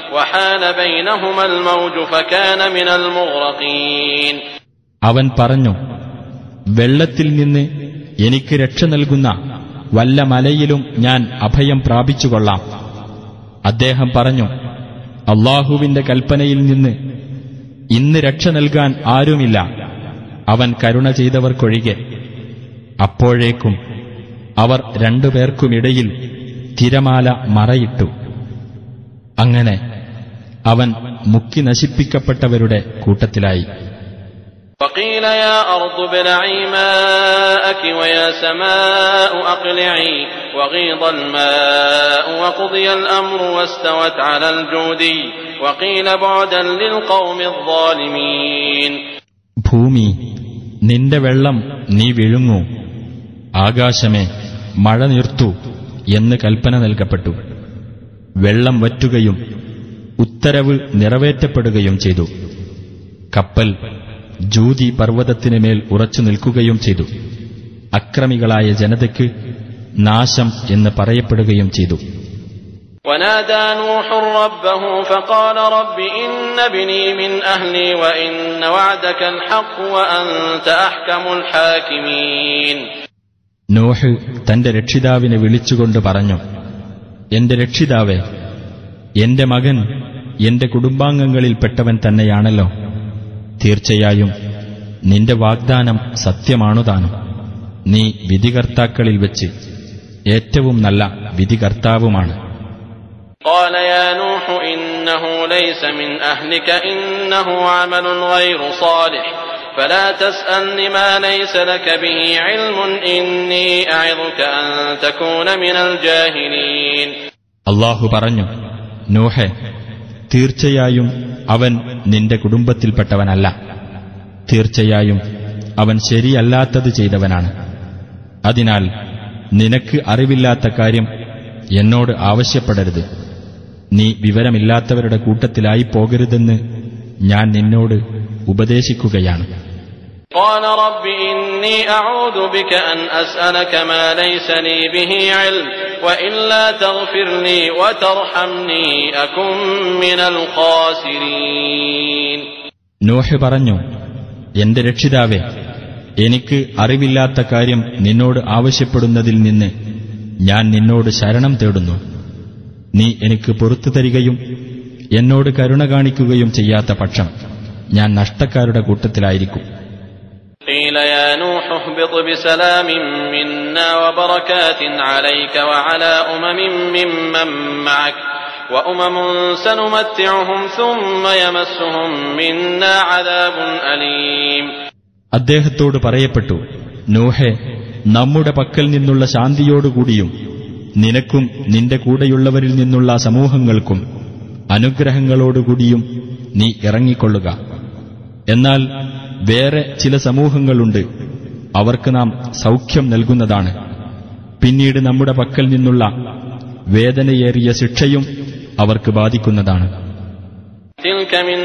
وحال بينهما الموج فكان من المغرقين. അവൻ പറഞ്ഞു, വെള്ളത്തിൽ നിന്ന് എനിക്ക് രക്ഷ നൽകുന്ന വല്ല മലയിലും ഞാൻ അഭയം പ്രാപിച്ചുകൊള്ളാം. അദ്ദേഹം പറഞ്ഞു, അല്ലാഹുവിന്റെ കൽപ്പനയിൽ നിന്ന് ഇന്ന് രക്ഷ നൽകാൻ ആരുമില്ല, അവൻ കരുണ ചെയ്തവർക്കൊഴികെ. അപ്പോഴേക്കും അവർ രണ്ടുപേർക്കുമിടയിൽ തിരമാല മറയിട്ടു. അങ്ങനെ അവൻ മുക്കി നശിപ്പിക്കപ്പെട്ടവരുടെ കൂട്ടത്തിലായി. وقيل يا أرض ابلعي ماءك ويا سماء أقلعي وغيض الماء وقضي الأمر واستوت على الجودي وقيل بعدا للقوم الظالمين. ഭൂമി, നിന്റെ വെള്ളം നീ വിഴുങ്ങൂ, ആകാശമേ മഴ നിർത്തൂ എന്ന് കൽപ്പന നൽകപ്പെട്ടു. വെള്ളം വറ്റുകയും ഉത്തരവ് നിറവേറ്റപ്പെടുകയും ചെയ്തു. കപ്പൽ ജൂതി പർവ്വതത്തിന് മേൽ ഉറച്ചു നിൽക്കുകയും ചെയ്തു. അക്രമികളായ ജനതയ്ക്ക് നാശം എന്ന് പറയപ്പെടുകയും ചെയ്തു. ونادى نوح ربه فقال رب إن ابني من أهلي وإن وعدك الحق وأنت أحكم الحاكمين. നോഹ് തന്റെ രക്ഷിതാവിനെ വിളിച്ചുകൊണ്ട് പറഞ്ഞു, എന്റെ രക്ഷിതാവേ, എന്റെ മകൻ എന്റെ കുടുംബാംഗങ്ങളിൽപ്പെട്ടവൻ തന്നെയാണല്ലോ. തീർച്ചയായും നിന്റെ വാഗ്ദാനം സത്യമാണുതാനും. നീ വിധികർത്താക്കളിൽ വെച്ച് ഏറ്റവും നല്ല വിധികർത്താവുമാണ്. قال يا نوح إنه ليس من أهلك إنه عمل غير صالح فلا تسألني ما ليس لك به علم إني أعظك أن تكون من الجاهلين. അല്ലാഹു പറഞ്ഞു, നൂഹേ, തീർച്ചയായും അവൻ നിന്റെ കുടുംബത്തിൽപ്പെട്ടവനല്ല. തീർച്ചയായും അവൻ ശരിയല്ലാത്തത് ചെയ്തവനാണ്. അതിനാൽ നിനക്ക് അറിവില്ലാത്ത കാര്യം എന്നോട് ആവശ്യപ്പെടരുത്. നീ വിവരമില്ലാത്തവരുടെ കൂട്ടത്തിലായി പോകരുതെന്ന് ഞാൻ നിന്നോട് ഉപദേശിക്കുകയാണ്. قال رب إني أعوذ بك أن أسألك ما ليس لي به علم وإلا تغفر لي وترحمني أكن من الخاسرين. നോഹ് പറഞ്ഞു, എന്റെ രക്ഷിതാവേ, എനിക്ക് അറിവില്ലാത്ത കാര്യം നിന്നോട് ആവശ്യപ്പെടുന്നതിൽ നിന്ന് ഞാൻ നിന്നോട് ശരണം തേടുന്നു. നീ എനിക്ക് പുറത്തു തരികയും എന്നോട് കരുണ കാണിക്കുകയും ചെയ്യാത്ത പക്ഷം ഞാൻ നഷ്ടക്കാരുടെ കൂട്ടത്തിലായിരിക്കും. قيل يا نوح اهبط بسلام منا وبركات عليك وعلى أمم ممن معك وأمم سنمتعهم ثم يمسهم منا عذاب أليم. അദ്ദേഹത്തോട് പറയപ്പെട്ടു, നൂഹേ, നമ്മുടെ പക്കൽ നിന്നുള്ള ശാന്തിയോടുകൂടിയും നിനക്കും നിന്റെ കൂടെയുള്ളവരിൽ നിന്നുള്ള സമൂഹങ്ങൾക്കും അനുഗ്രഹങ്ങളോടുകൂടിയും നീ ഇറങ്ങിക്കൊള്ളുക. എന്നാൽ വേറെ ചില സമൂഹങ്ങളുണ്ട്, അവർക്ക് നാം സൗഖ്യം നൽകുന്നതാണ്. പിന്നീട് നമ്മുടെ പക്കൽ നിന്നുള്ള വേദനയേറിയ ശിക്ഷയും അവർക്ക് ബാധിക്കുന്നതാണ്. تلك من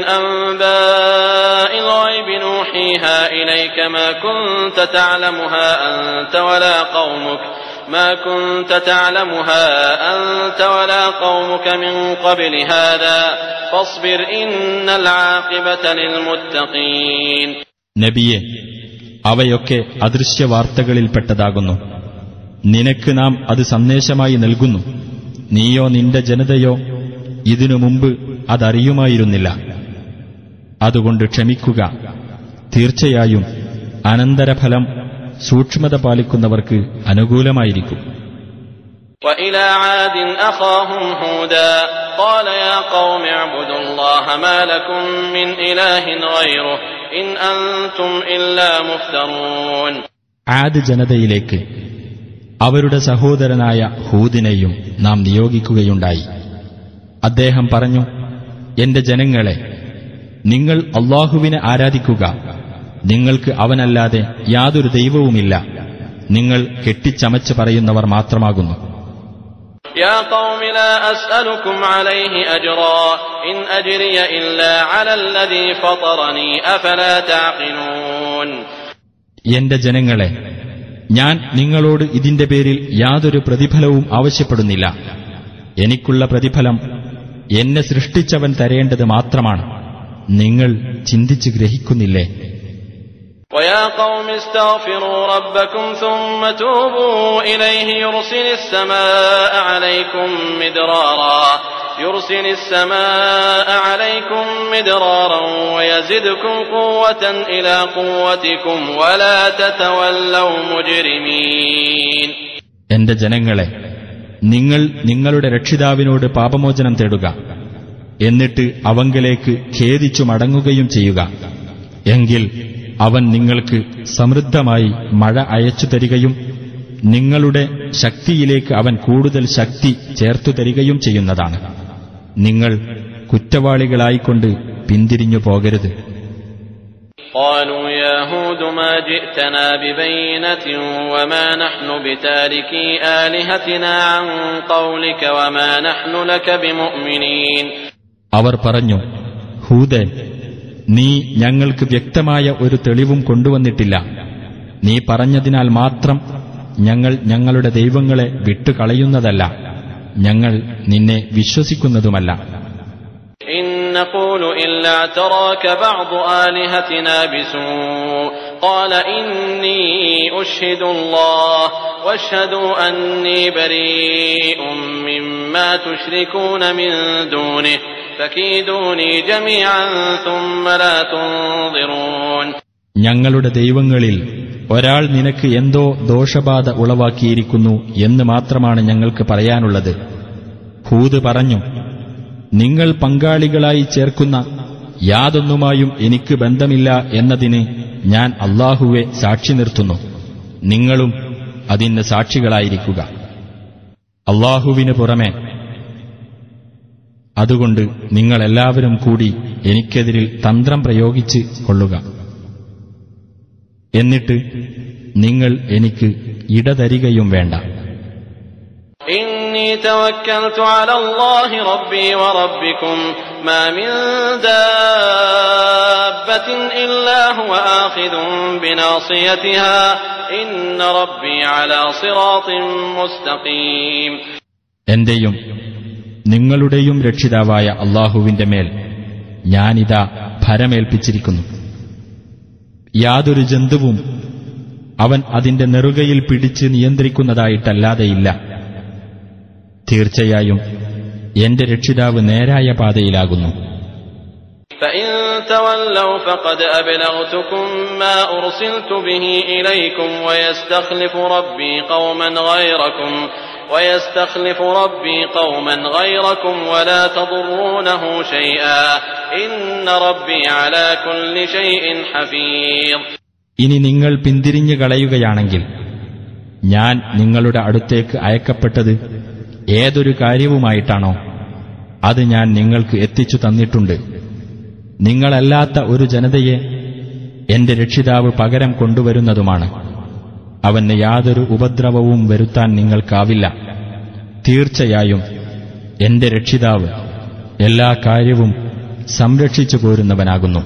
أنباء الغيب نوحيها إليك ما كنت تعلمها أنت ولا قومك ما كنت تعلمها أنت ولا قومك من قبل هذا فاصبر إن العاقبة للمتقين. നബിയെ, അവയൊക്കെ അദൃശ്യവാർത്തകളിൽപ്പെട്ടതാകുന്നു. നിനക്ക് നാം അത് സന്ദേശമായി നൽകുന്നു. നീയോ നിന്റെ ജനതയോ ഇതിനു മുമ്പ് അതറിയുമായിരുന്നില്ല. അതുകൊണ്ട് ക്ഷമിക്കുക. തീർച്ചയായും അനന്തരഫലം സൂക്ഷ്മത പാലിക്കുന്നവർക്ക് അനുകൂലമായിരിക്കും. وإلى عاد أخاهم هودا قال يا قوم اعبدوا الله ما لكم من إله غيره إن أنتم إلا مفترون. ആദ് ജനതയിലേക്ക് അവരുടെ സഹോദരനായ ഹൂദിനെയും നാം നിയോഗിക്കുകയുണ്ടായി. അദ്ദേഹം പറഞ്ഞു, എന്റെ ജനങ്ങളെ, നിങ്ങൾ അല്ലാഹുവിനെ ആരാധിക്കുക. നിങ്ങൾക്ക് അവനല്ലാതെ യാതൊരു ദൈവവുമില്ല. നിങ്ങൾ കെട്ടിച്ചമച്ച് പറയുന്നവർ മാത്രമാകുന്നു. يا قوم لا أسألكم عليه أجرا إن أجري إلا على الذي فطرني أفلا تعقلون. എന്റെ ജനങ്ങളെ, ഞാൻ നിങ്ങളോട് ഇതിന്റെ പേരിൽ യാതൊരു പ്രതിഫലവും ആവശ്യപ്പെടുന്നില്ല. എനിക്കുള്ള പ്രതിഫലം എന്നെ സൃഷ്ടിച്ചവൻ തരേണ്ടത് മാത്രമാണ്. നിങ്ങൾ ചിന്തിച്ച് ഗ്രഹിക്കുന്നില്ലേ? وَيَا قَوْمِ اسْتَغْفِرُوا رَبَّكُمْ ثُمَّ تُوبُوا إِلَيْهِ يُرْسِلِ السَّمَاءَ عَلَيْكُمْ مِدْرَارًا يُرْسِلِ السَّمَاءَ عَلَيْكُمْ مِدْرَارًا وَيَزِدْكُمْ قُوَّةً إِلَى قُوَّتِكُمْ وَلَا تَتَوَلَّوْا مُجْرِمِينَ. എന്റെ ജനങ്ങളെ, നിങ്ങൾ നിങ്ങളുടെ രക്ഷിതാവിനോട് പാപമോചനം തേടുക, എന്നിട്ട് അവങ്കലേക്ക് ഖേദിച്ചു മടങ്ങുകയും ചെയ്യുക. എങ്കിൽ അവൻ നിങ്ങൾക്ക് സമൃദ്ധമായി മഴ അയച്ചു തരികയും നിങ്ങളുടെ ശക്തിയിലേക്ക് അവൻ കൂടുതൽ ശക്തി ചേർത്തു തരികയും ചെയ്യുന്നതാണ്. നിങ്ങൾ കുറ്റവാളികളായിക്കൊണ്ട് പിന്തിരിഞ്ഞു പോകരുത്. قالوا يا هود ما جئتنا ببينة وما نحن بتاركي آلهتنا عن قولك وما نحن لك بمؤمنين. അവർ പറഞ്ഞു, ഹൂദേ, നീ ഞങ്ങൾക്ക് വ്യക്തമായ ഒരു തെളിവും കൊണ്ടുവന്നിട്ടില്ല. നീ പറഞ്ഞതിനാൽ മാത്രം ഞങ്ങൾ ഞങ്ങളുടെ ദൈവങ്ങളെ വിട്ടുകളയുന്നതല്ല, ഞങ്ങൾ നിന്നെ വിശ്വസിക്കുന്നതുമല്ല. إن نقول إلا اعتراك بعض آلهتنا بسوء قال إني أشهد الله واشهدوا أني بريء مما تشركون من دونه فكيدوني جميعا ثم لا تنظرون. ഞങ്ങളുടെ ദൈവങ്ങളിൽ ഒരാൾ നിനക്ക് എന്തോ ദോഷബാധ ഉളവാക്കിയിരിക്കുന്നു എന്ന് മാത്രമാണ് ഞങ്ങൾക്ക് പറയാനുള്ളത്. ഹൂദ് പറഞ്ഞു, നിങ്ങൾ പങ്കാളികളായി ചേർക്കുന്ന യാതൊന്നുമായും എനിക്ക് ബന്ധമില്ല എന്നതിന് ഞാൻ അല്ലാഹുവെ സാക്ഷി നിർത്തുന്നു. നിങ്ങളും അതിന് സാക്ഷികളായിരിക്കുക. അല്ലാഹുവിന് പുറമെ അതുകൊണ്ട് നിങ്ങളെല്ലാവരും കൂടി എനിക്കെതിരിൽ തന്ത്രം പ്രയോഗിച്ച് കൊള്ളുക. എന്നിട്ട് നിങ്ങൾ എനിക്ക് ഇടതരികയും വേണ്ട. إني توكلت على الله ربي وربكم ما من دابة إلا هو آخذ بناصيتها إن ربي على صراط مستقيم. എന്റെയും നിങ്ങളുടെയും രക്ഷിതാവായ അല്ലാഹുവിന്റെ മേൽ ഞാനിതാ ഭരമേൽപ്പിച്ചിരിക്കുന്നു. യാതൊരു ജന്തുവും അവൻ അതിന്റെ നെറുകയിൽ പിടിച്ച് നിയന്ത്രിക്കുന്നതായിട്ടല്ലാതെയില്ല. തീർച്ചയായും എന്റെ രക്ഷിതാവ് നേരായ പാതയിലാകുന്നു. فإن تولوا فقد أبلغتكم ما أرسلت به إليكم ويستخلف ربي قوما غيركم ويستخلف ربي قوما غيركم ولا تضرونه شيئا إن ربي على كل شيء حفيظ. ഇനി നിങ്ങൾ പിന്തിരിഞ്ഞു കളയുകയാണെങ്കിൽ ഞാൻ നിങ്ങളുടെ അടുത്തേക്ക് അയക്കപ്പെട്ടത് ഏതൊരു കാര്യവുമായിട്ടാണോ അത് ഞാൻ നിങ്ങൾക്ക് എത്തിച്ചു തന്നിട്ടുണ്ട്. നിങ്ങളല്ലാത്ത ഒരു ജനതയെ എന്റെ രക്ഷിതാവ് പകരം കൊണ്ടുവരുന്നതുമാണ്. അവന് യാതൊരു ഉപദ്രവവും വരുത്താൻ നിങ്ങൾക്കാവില്ല. തീർച്ചയായും എന്റെ രക്ഷിതാവ് എല്ലാ കാര്യവും സംരക്ഷിച്ചു പോരുന്നവനാകുന്നു.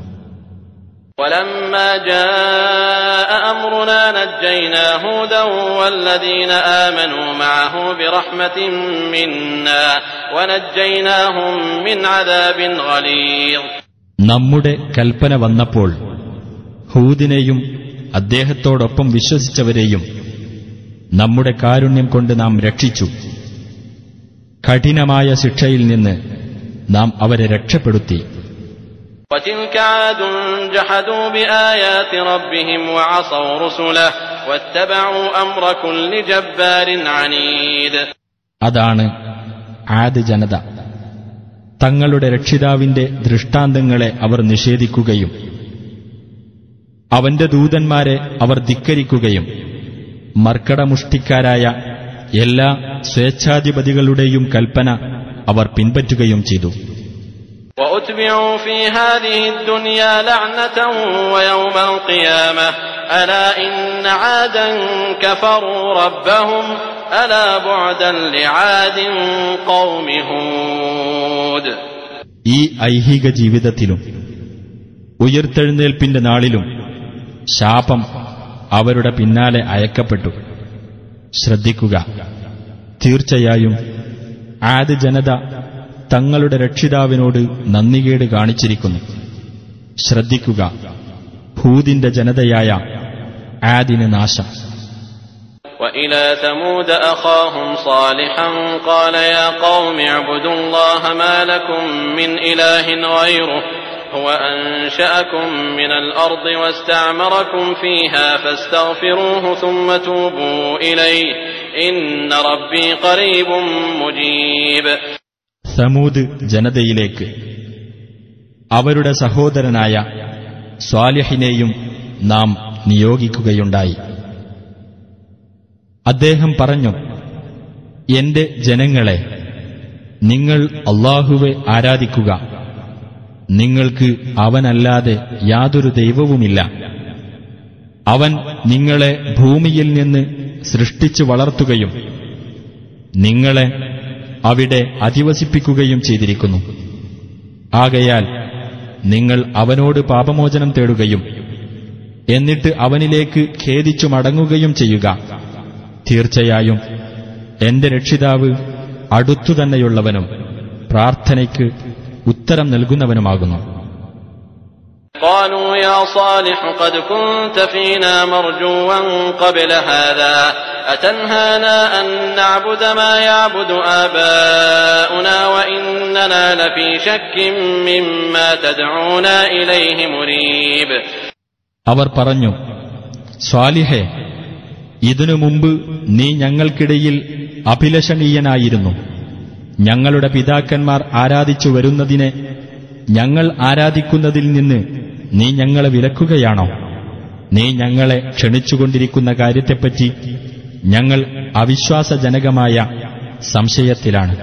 ولما جاء أمرنا نجينا هودا والذين آمنوا معه برحمة منا ونجيناهم من عذاب غليظ. നമ്മുടെ കൽപ്പന വന്നപ്പോൾ ഹൂദിനെയും അദ്ദേഹത്തോടൊപ്പം വിശ്വസിച്ചവരെയും നമ്മുടെ കാരുണ്യം കൊണ്ട് നാം രക്ഷിച്ചു. കഠിനമായ ശിക്ഷയിൽ നിന്ന് നാം അവരെ രക്ഷപ്പെടുത്തി. وتلك عاد جحدوا بآيات ربهم وعصوا رسله واتبعوا أمر كل جبار عنيد. അതാണ് ആദ് ജനത. തങ്ങളുടെ രക്ഷിതാവിന്റെ ദൃഷ്ടാന്തങ്ങളെ അവർ നിഷേധിക്കുകയും അവന്റെ ദൂതന്മാരെ അവർ ധിക്കരിക്കുകയും മർക്കടമുഷ്ടിക്കാരായ എല്ലാ സ്വേച്ഛാധിപതികളുടെയും കൽപ്പന അവർ പിൻപറ്റുകയും ചെയ്തു. وأتبعوا في هذه الدنيا لعنة ويوم القيامة ألا إن عادا كفروا ربهم ألا بعدا لعاد قوم هود. ഈ ഐഹിക ജീവിതത്തിലും ഉയർത്തെഴുന്നേൽപ്പിന്റെ നാളിലും ശാപം അവരുടെ പിന്നാലെ അയക്കപ്പെട്ടു. ശ്രദ്ധിക്കുക, തീർച്ചയായും ആദ് ജനത തങ്ങളുടെ രക്ഷിതാവിനോട് നന്ദികേട് കാണിച്ചിരിക്കുന്നു. ശ്രദ്ധിക്കുക, ഹൂദിന്റെ ജനതയായ ആദിന് നാശം. وإلى ثمود أخاهم صالحا قال يا قوم اعبدوا الله ما لكم من إله غيره هو أنشأكم من الأرض واستعمركم فيها فاستغفروه ثم توبوا إليه إن ربي قريب مجيب. സമൂദ് ജനതയിലേക്ക് അവരുടെ സഹോദരനായ സ്വാലിഹിനെയും നാം നിയോഗിക്കുകയുണ്ടായി. അദ്ദേഹം പറഞ്ഞു, എന്റെ ജനങ്ങളെ, നിങ്ങൾ അല്ലാഹുവെ ആരാധിക്കുക. നിങ്ങൾക്ക് അവനല്ലാതെ യാതൊരു ദൈവവുമില്ല. അവൻ നിങ്ങളെ ഭൂമിയിൽ നിന്ന് സൃഷ്ടിച്ചു വളർത്തുകയും നിങ്ങളെ അവിടെ അധിവസിപ്പിക്കുകയും ചെയ്തിരിക്കുന്നു. ആകയാൽ നിങ്ങൾ അവനോട് പാപമോചനം തേടുകയും എന്നിട്ട് അവനിലേക്ക് ഖേദിച്ചു മടങ്ങുകയും ചെയ്യുക. തീർച്ചയായും എന്റെ രക്ഷിതാവ് അടുത്തുതന്നെയുള്ളവനും പ്രാർത്ഥനയ്ക്ക് ഉത്തരം നൽകുന്നവനുമാകുന്നു. قالوا يا صالح قد كنت فينا مرجوا قبل هذا أتنهانا أن نعبد ما يعبد آباؤنا وإننا لفي شك مما تدعونا إليه مريب. അവർ പറഞ്ഞു, സ്വാലിഹേ, ഇതിനു മുമ്പ് നീ ഞങ്ങൾക്കിടയിൽ അഭിലഷണീയനായിരുന്നു. ഞങ്ങളുടെ പിതാക്കന്മാർ ആരാധിച്ചു വരുന്നതിനെ ഞങ്ങൾ ആരാധിക്കുന്നതിൽ നിന്ന് നീ ഞങ്ങളെ വിലക്കുകയാണോ? നീ ഞങ്ങളെ ക്ഷണിച്ചുകൊണ്ടിരിക്കുന്ന കാര്യത്തെപ്പറ്റി ഞങ്ങൾ അവിശ്വാസജനകമായ സംശയത്തിലാണ്.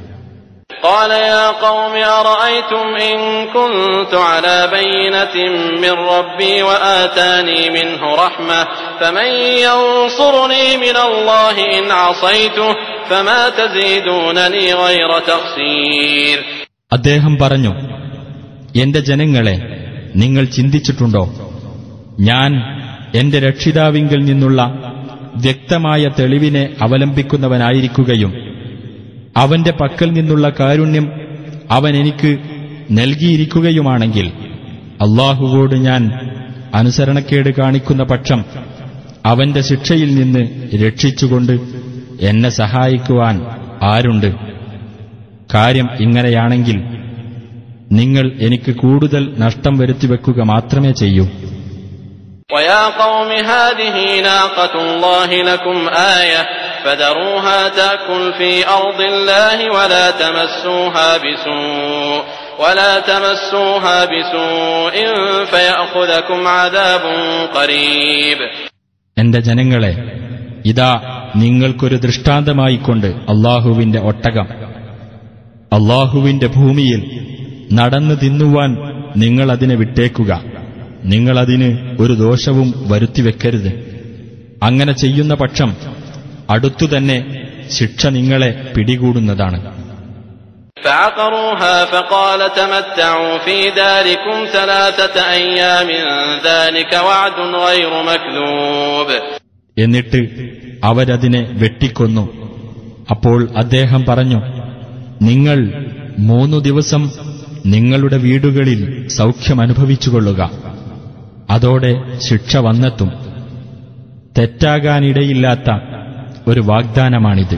قال يا قوم أرأيتم إن كنت على بينة من ربي وآتاني منه رحمة فمن ينصرني من الله إن عصيته فما تزيدونني غير تخسير. അദ്ദേഹം പറഞ്ഞു, എന്റെ ജനങ്ങളെ, നിങ്ങൾ ചിന്തിച്ചിട്ടുണ്ടോ, ഞാൻ എന്റെ രക്ഷിതാവിങ്കിൽ നിന്നുള്ള വ്യക്തമായ തെളിവിനെ അവലംബിക്കുന്നവനായിരിക്കുകയും അവന്റെ പക്കൽ നിന്നുള്ള കാരുണ്യം അവൻ എനിക്ക് നൽകിയിരിക്കുകയുമാണെങ്കിൽ അല്ലാഹുവോട് ഞാൻ അനുസരണക്കേട് കാണിക്കുന്ന പക്ഷം അവന്റെ ശിക്ഷയിൽ നിന്ന് രക്ഷിച്ചുകൊണ്ട് എന്നെ സഹായിക്കുവാൻ ആരുണ്ട്? കാര്യം ഇങ്ങനെയാണെങ്കിൽ നിങ്ങൾ എനിക്ക് കൂടുതൽ നഷ്ടം വരുത്തിവെക്കുക മാത്രമേ ചെയ്യൂ. وَيَا قَوْمِ هَٰذِهِ نَاقَةُ اللَّهِ لَكُمْ آيَةً فَذَرُوهَا تَأْكُلْ فِي أَرْضِ اللَّهِ وَلَا تَمَسُّوهَا بِسُوءٍ وَلَا تَمَسُّوهَا بِسُوءٍ فَيَأْخُذَكُمْ عَذَابٌ قَرِيبٌ. എന്റെ ജനങ്ങളെ, ഇതാ നിങ്ങൾക്കൊരു ദൃഷ്ടാന്തമായിക്കൊണ്ട് അല്ലാഹുവിന്റെ ഒട്ടകം. അല്ലാഹുവിന്റെ ഭൂമിയിൽ നടന്നു തിന്നുവാൻ നിങ്ങളതിനെ വിട്ടേക്കുക. നിങ്ങളതിന് ഒരു ദോഷവും വരുത്തിവെക്കരുത്. അങ്ങനെ ചെയ്യുന്ന പക്ഷം അടുത്തുതന്നെ ശിക്ഷ നിങ്ങളെ പിടികൂടുന്നതാണ്. فعقروها فقال تمتعوا في داركم ثلاثة أيام ذلك وعد غير مكذوب. എന്നിട്ട് അവരതിനെ വെട്ടിക്കൊന്നു. അപ്പോൾ അദ്ദേഹം പറഞ്ഞു, നിങ്ങൾ മൂന്നു ദിവസം നിങ്ങളുടെ വീടുകളിൽ സൗഖ്യമനുഭവിച്ചുകൊള്ളുക. അതോടെ ശിക്ഷ വന്നെത്തും. തെറ്റാകാനിടയില്ലാത്ത ഒരു വാഗ്ദാനമാണിത്.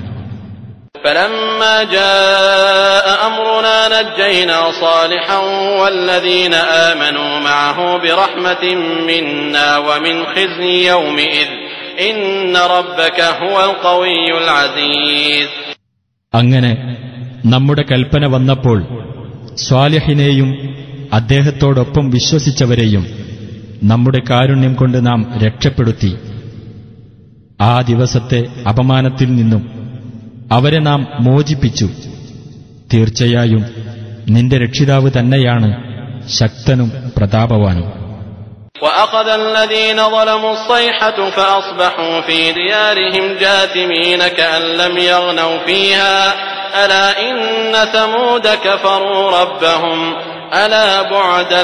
فلما جاء أمرنا نجينا صالحا والذين آمنوا معه برحمة منا ومن خزي يومئذ إن ربك هو القوي العزيز. അങ്ങനെ നമ്മുടെ കൽപ്പന വന്നപ്പോൾ സ്വാലിഹിനെയും അദ്ദേഹത്തോടൊപ്പം വിശ്വസിച്ചവരെയും നമ്മുടെ കാരുണ്യം കൊണ്ട് നാം രക്ഷപ്പെടുത്തി. ആ ദിവസത്തെ അപമാനത്തിൽ നിന്നും അവരെ നാം മോചിപ്പിച്ചു. തീർച്ചയായും നിന്റെ രക്ഷിതാവ് തന്നെയാണ് ശക്തനും പ്രതാപവാനും. وأخذ الذين ظلموا الصيحة فأصبحوا في ديارهم جاثمين كأن لم يغنوا فيها ألا إن ثمود كفروا ربهم ألا بعدا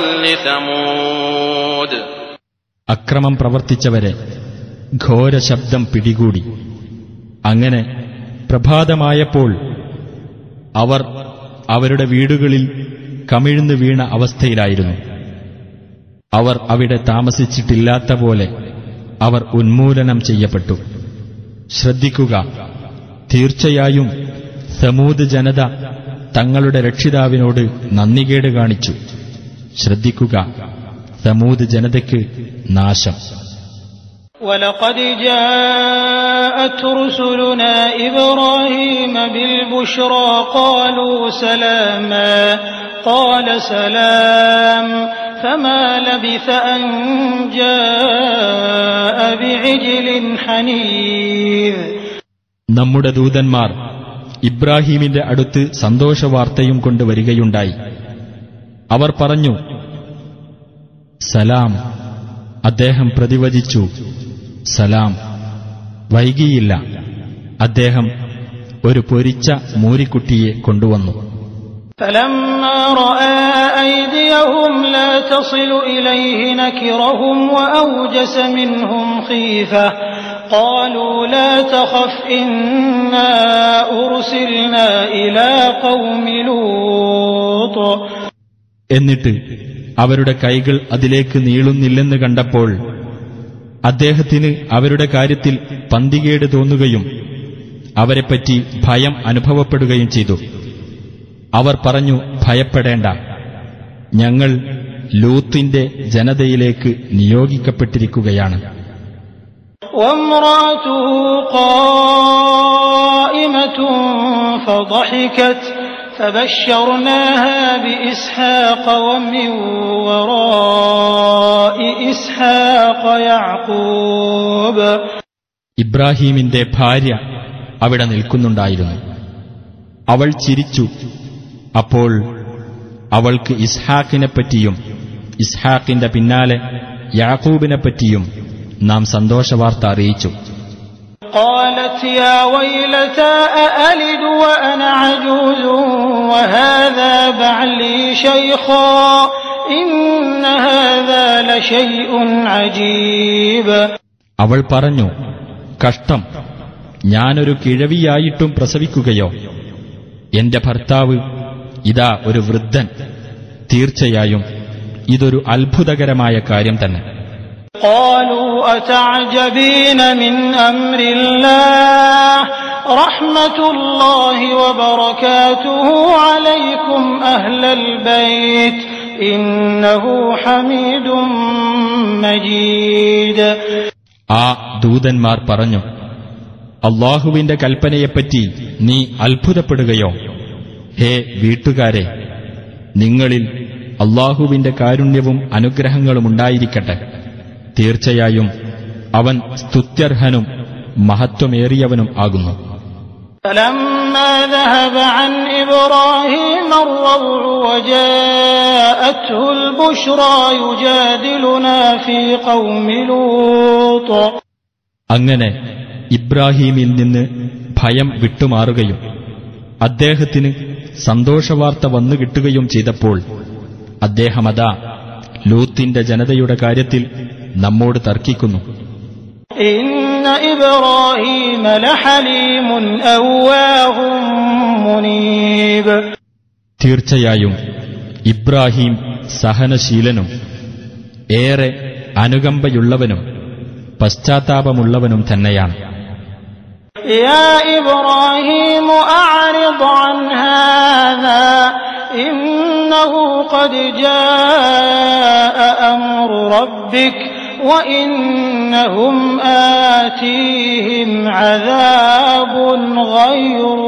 لثمود. അക്രമം പ്രവർത്തിച്ചവരെ ഘോര ശബ്ദം പിടികൂടി. അങ്ങനെ പ്രഭാതമായപ്പോൾ അവർ അവരുടെ വീടുകളിൽ കമിഴ്ന്നു വീണ അവസ്ഥയിലായിരുന്നു. അവർ അവിടെ താമസിച്ചിട്ടില്ലാത്ത പോലെ അവർ ഉന്മൂലനം ചെയ്യപ്പെട്ടു. ശ്രദ്ധിക്കുക, തീർച്ചയായും സമൂദ് ജനത തങ്ങളുടെ രക്ഷിതാവിനോട് നന്ദികേട് കാണിച്ചു. ശ്രദ്ധിക്കുക, സമൂദ് ജനതയ്ക്ക് നാശം. وَلَقَدْ جَاءَتْ رُسُلُنَا إِبْرَاهِيمَ بِالْبُشْرَى قَالُوا سَلَامًا قَالَ سَلَامٌ فَمَا لَبِثَ أَن جَاءَ بِعِجْلٍ حَنِيذٍ. നമ്മുടെ ദൂതന്മാർ ഇബ്രാഹീമിന്റെ അടുത്ത് സന്തോഷവാർത്തയും കൊണ്ടുവരികയുണ്ടായി. അവർ പറഞ്ഞു, സലാം. അദ്ദേഹം പ്രതിവചിച്ചു, സലാം. വൈകിയില്ല, അദ്ദേഹം ഒരു പൊരിച്ച മൂരിക്കുട്ടിയെ കൊണ്ടുവന്നു. فَلَمَّا رَأَى أَيْدِيَهُمْ لَا تَصِلُ إِلَيْهِ نَكِرَهُمْ وَأَوْجَسَ مِنْهُمْ خِيفَةً قَالُوا لَا تَخَفْ إِنَّا أُرْسِلْنَا إِلَى قَوْمِ لُوطٍ. എന്നിട്ട് അവരുടെ കൈകൾ അതിലേക്ക് നീളുന്നില്ലെന്ന് കണ്ടപ്പോൾ അദ്ദേഹത്തിന് അവരുടെ കാര്യത്തിൽ പന്തികേട് തോന്നുകയും അവരെപ്പറ്റി ഭയം അനുഭവപ്പെടുകയും ചെയ്തു. അവർ പറഞ്ഞു, ഭയപ്പെടേണ്ട, ഞങ്ങൾ ലൂത്തിന്റെ ജനതയിലേക്ക് നിയോഗിക്കപ്പെട്ടിരിക്കുകയാണ്. وَامْرَأَتُهُ قَائِمَةٌ فَضَحِكَتْ فَبَشَّرْنَاهَا بِإِسْحَاقَ وَمِنْ وَرَاءِ إِسْحَاقَ يَعْقُوبَ. ഇബ്രാഹീമിന്റെ ഭാര്യ അവിടെ നിൽക്കുന്നുണ്ടായിരുന്നു. അവൾ ചിരിച്ചു. അപ്പോൾ അവൾക്ക് ഇസ്ഹാക്കിനെപ്പറ്റിയും ഇസ്ഹാക്കിന്റെ പിന്നാലെ യാക്കൂബിനെപ്പറ്റിയും നാം സന്തോഷവാർത്ത അറിയിച്ചു. قالت يا ويلتى أألد وأنا عجوز وهذا بعلي شيخا إن هذا لشيء عجيب. അവൾ പറഞ്ഞു, കഷ്ടം, ഞാനൊരു കിഴവിയായിട്ടും പ്രസവിക്കുകയോ? എന്റെ ഭർത്താവ് ഇതാ ഒരു വൃദ്ധൻ. തീർച്ചയായും ഇതൊരു അത്ഭുതകരമായ കാര്യം തന്നെ. قالوا أتعجبين من أمر الله رحمة الله وبركاته عليكم أهل البيت إنه حميد مجيد. ആ ദൂതന്മാർ പറഞ്ഞു, അല്ലാഹുവിന്റെ കൽപ്പനയെപ്പറ്റി നീ അത്ഭുതപ്പെടുകയോ? ഹേ വീട്ടുകാരെ, നിങ്ങളിൽ അല്ലാഹുവിന്റെ കാരുണ്യവും അനുഗ്രഹങ്ങളും ഉണ്ടായിരിക്കട്ടെ. തീർച്ചയായും അവൻ സ്തുത്യർഹനും മഹത്വമേറിയവനും ആകുന്നു. فلما ذهب عن إبراهيم الروع وجاءته البشرى يجادلنا في قوم لوط. അങ്ങനെ ഇബ്രാഹീമിൽ നിന്ന് ഭയം വിട്ടുമാറുകയും അദ്ദേഹത്തിന് സന്തോഷവാർത്ത വന്നു കിട്ടുകയും ചെയ്തപ്പോൾ അദ്ദേഹമതാ ലൂത്തിന്റെ ജനതയുടെ കാര്യത്തിൽ നമ്മോട് തർക്കിക്കുന്നു. ഇന്ന ഇബ്രാഹീമ ലഹലീമുൻ അവ്വാഹും മുനീബ്. തീർച്ചയായും ഇബ്രാഹീം സഹനശീലനും ഏറെ അനുകമ്പയുള്ളവനും പശ്ചാത്താപമുള്ളവനും തന്നെയാണ്. യാ ഇബ്രാഹീം അഅ്രിദ് അൻ ഹാദാ ഇന്നഹു ഖദ് ജാഅ അംറു റബ്ബിക വഇന്നഹും ആതീഹിം അദാബുൻ ഗൈറു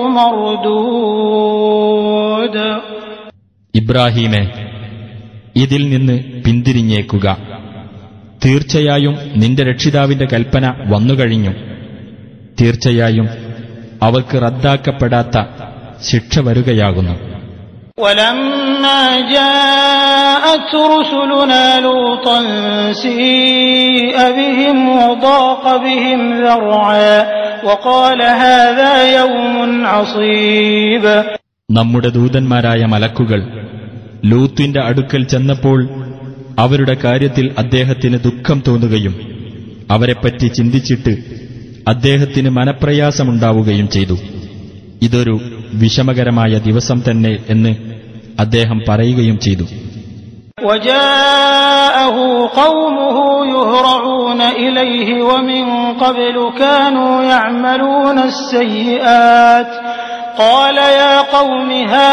മർദൂദ്. ഇബ്രാഹീമേ, ഇതിൽ നിന്ന് പിന്തിരിഞ്ഞേക്കുക. തീർച്ചയായും നിന്റെ രക്ഷിതാവിന്റെ കൽപ്പന വന്നുകഴിഞ്ഞു. തീർച്ചയായും അവർക്ക് റദ്ദാക്കപ്പെടാത്ത ശിക്ഷ വരുകയാകുന്നു. وَلَمَّا جَاءَتْ رُسُلُنَا لُوطًا سِيءَ بِهِمْ وَضَاقَ بِهِمْ ذَرْعًا وَقَالَ هَذَا يَوْمٌ عَصِيبٌ. നമ്മുടെ ദൂതന്മാരായ മലക്കുകൾ ലൂത്തിന്റെ അടുക്കൽ ചെന്നപ്പോൾ അവരുടെ കാര്യത്തിൽ അദ്ദേഹത്തിന് ദുഃഖം തോന്നുകയും അവരെപ്പറ്റി ചിന്തിച്ചിട്ട് അദ്ദേഹത്തിന് മനപ്രയാസമുണ്ടാവുകയും ചെയ്തു. ഇതൊരു വിഷമകരമായ ദിവസം തന്നെ എന്ന് അദ്ദേഹം പറയുകയും ചെയ്തു. وجاءه قومه يهرعون إليه ومن قبل كانوا يعملون السيئات قال يا قوم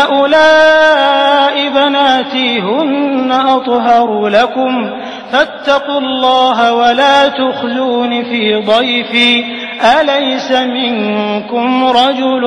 هؤلاء بناتي هن أطهر لكم فاتقوا الله ولا تخزون في ضيفي أليس منكم رجل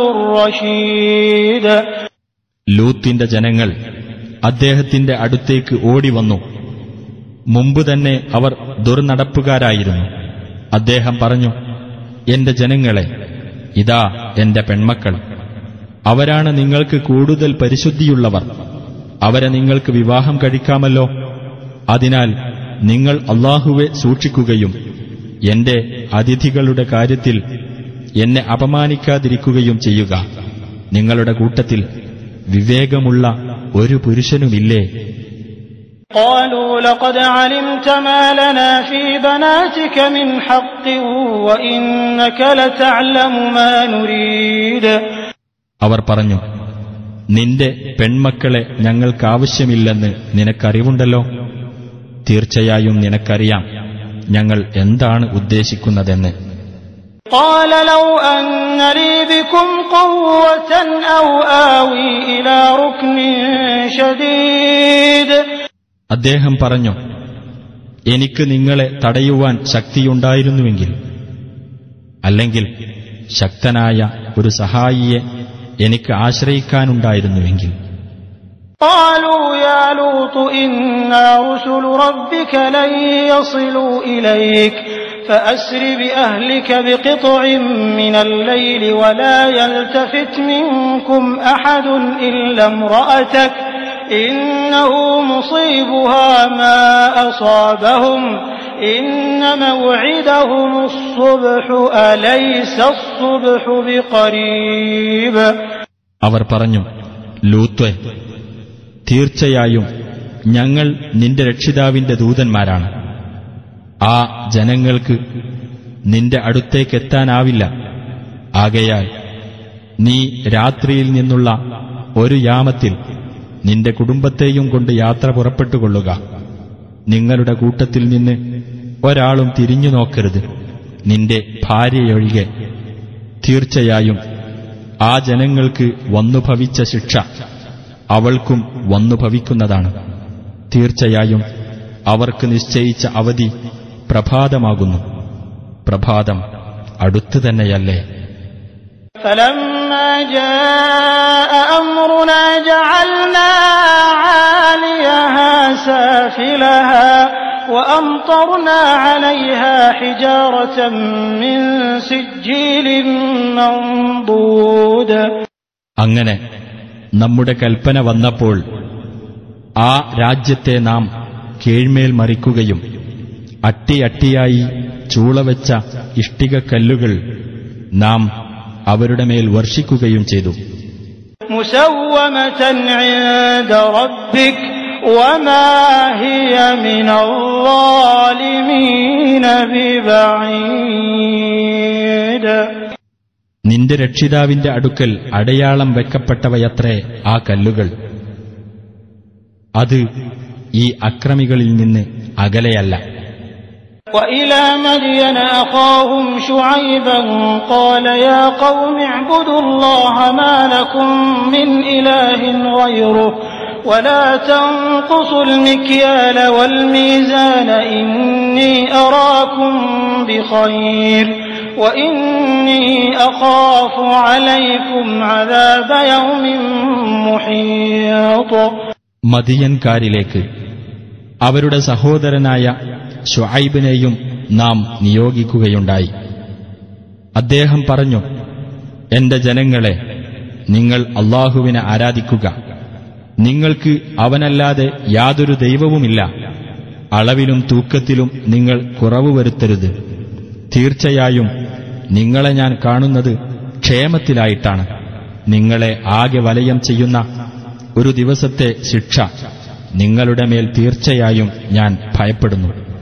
رشيد. ലൂത്തിന്റെ ജനങ്ങൾ അദ്ദേഹത്തിന്റെ അടുത്തേക്ക് ഓടിവന്നു. മുമ്പ് തന്നെ അവർ ദുർനടപ്പുകാരായിരുന്നു. അദ്ദേഹം പറഞ്ഞു, എന്റെ ജനങ്ങളെ, ഇതാ എന്റെ പെൺമക്കൾ, അവരാണ് നിങ്ങൾക്ക് കൂടുതൽ പരിശുദ്ധിയുള്ളവർ. അവരെ നിങ്ങൾക്ക് വിവാഹം കഴിക്കാമല്ലോ. അതിനാൽ നിങ്ങൾ അല്ലാഹുവെ സൂക്ഷിക്കുകയും എന്റെ അതിഥികളുടെ കാര്യത്തിൽ എന്നെ അപമാനിക്കാതിരിക്കുകയും ചെയ്യുക. നിങ്ങളുടെ കൂട്ടത്തിൽ വിവേകമുള്ള ഒരു പുരുഷനുമില്ലേ? قالوا لقد علمت ما لنا في بناتك من حق وإنك لتعلم ما نريد. അവർ പറഞ്ഞു, നിന്റെ പെൺമക്കളെ ഞങ്ങൾക്കാവശ്യമില്ലെന്ന് നിനക്കറിവുണ്ടല്ലോ. തീർച്ചയായും നിനക്കറിയാം ഞങ്ങൾ എന്താണ് ഉദ്ദേശിക്കുന്നതെന്ന്. قال لو أن لي بكم قوة أو آوي إلى ركن شديد. അദ്ദേഹം പറഞ്ഞു, എനിക്ക് നിങ്ങളെ തടയുവാൻ ശക്തിയുണ്ടായിരുന്നുവെങ്കിൽ, അല്ലെങ്കിൽ ശക്തനായ ഒരു സഹായിയെ എനിക്ക് ആശ്രയിക്കാനുണ്ടായിരുന്നുവെങ്കിൽ. قالوا يا لوط إنا رسل ربك لن يصلوا إليك فأسر بأهلك بقطع من الليل ولا يلتفت منكم أحد إلا امرأتك إنه مصيبها ما أصابهم إن موعدهم الصبح أليس الصبح بقريب. അവർ പറഞ്ഞു, ലൂത്തേ, തീർച്ചയായും ഞങ്ങൾ നിന്റെ രക്ഷിതാവിന്റെ ദൂതന്മാരാണ്. ആ ജനങ്ങൾക്ക് നിന്റെ അടുത്തേക്കെത്താനാവില്ല. ആകയാൽ നീ രാത്രിയിൽ നിന്നുള്ള ഒരു യാമത്തിൽ നിന്റെ കുടുംബത്തെയും കൊണ്ട് യാത്ര പുറപ്പെട്ടുകൊള്ളുക. നിങ്ങളുടെ കൂട്ടത്തിൽ നിന്ന് ഒരാളും തിരിഞ്ഞു നോക്കരുത്, നിന്റെ ഭാര്യയൊഴികെ. തീർച്ചയായും ആ ജനങ്ങൾക്ക് വന്നുഭവിച്ച ശിക്ഷ അവൾക്കും വന്നുഭവിക്കുന്നതാണ്. തീർച്ചയായും അവർക്ക് നിശ്ചയിച്ച അവധി പ്രഭാതമാകുന്നു. പ്രഭാതം അടുത്തു തന്നെയല്ലേ. فلما جاء أمرنا جعلنا عاليها سافلها وأمطرنا عليها حجارة من سجيل منضود. അങ്ങനെ നമ്മുടെ കൽപ്പന വന്നപ്പോൾ ആ രാജ്യത്തെ നാം കീഴ്മേൽ മറിക്കുകയും അട്ടിയട്ടിയായി ചൂളവെച്ച ഇഷ്ടികക്കല്ലുകൾ നാം അവരുടെ മേൽ വർഷിക്കുകയും ചെയ്തു. മുസവ്വമതൻ ഇൻദ റബ്ബിക വമാ ഹിയ മിനൽ ളാലിമീന ബിബഈദ്. നിന്റെ രക്ഷിതാവിന്റെ അടുക്കൽ അടയാളം വെക്കപ്പെട്ടവയത്രേ ആ കല്ലുകൾ. അത് ഈ അക്രമികളിൽ നിന്ന് അകലെയല്ല. وإلى مدين أخاهم شعيبا قال يا قوم اعبدوا الله ما لكم من إله غيره ولا تنقصوا المكيال والميزان إني أراكم بخير وإني أخاف عليكم عذاب يوم محيط. മദിയൻകാരിലേക്ക് അവരുടെ സഹോദരനായ ശുഐബിനെയും നാം നിയോഗിക്കുകയുണ്ടായി. അദ്ദേഹം പറഞ്ഞു, എന്റെ ജനങ്ങളെ, നിങ്ങൾ അല്ലാഹുവിനെ ആരാധിക്കുക. നിങ്ങൾക്ക് അവനല്ലാതെ യാതൊരു ദൈവവുമില്ല. അളവിലും തൂക്കത്തിലും നിങ്ങൾ കുറവ് വരുത്തരുത്. തീർച്ചയായും നിങ്ങളെ ഞാൻ കാണുന്നത് ക്ഷേമത്തിലായിട്ടാണ്. നിങ്ങളെ ആകെ വലയം ചെയ്യുന്ന ഒരു ദിവസത്തെ ശിക്ഷ നിങ്ങളുടെ മേൽ തീർച്ചയായും ഞാൻ ഭയപ്പെടുന്നു.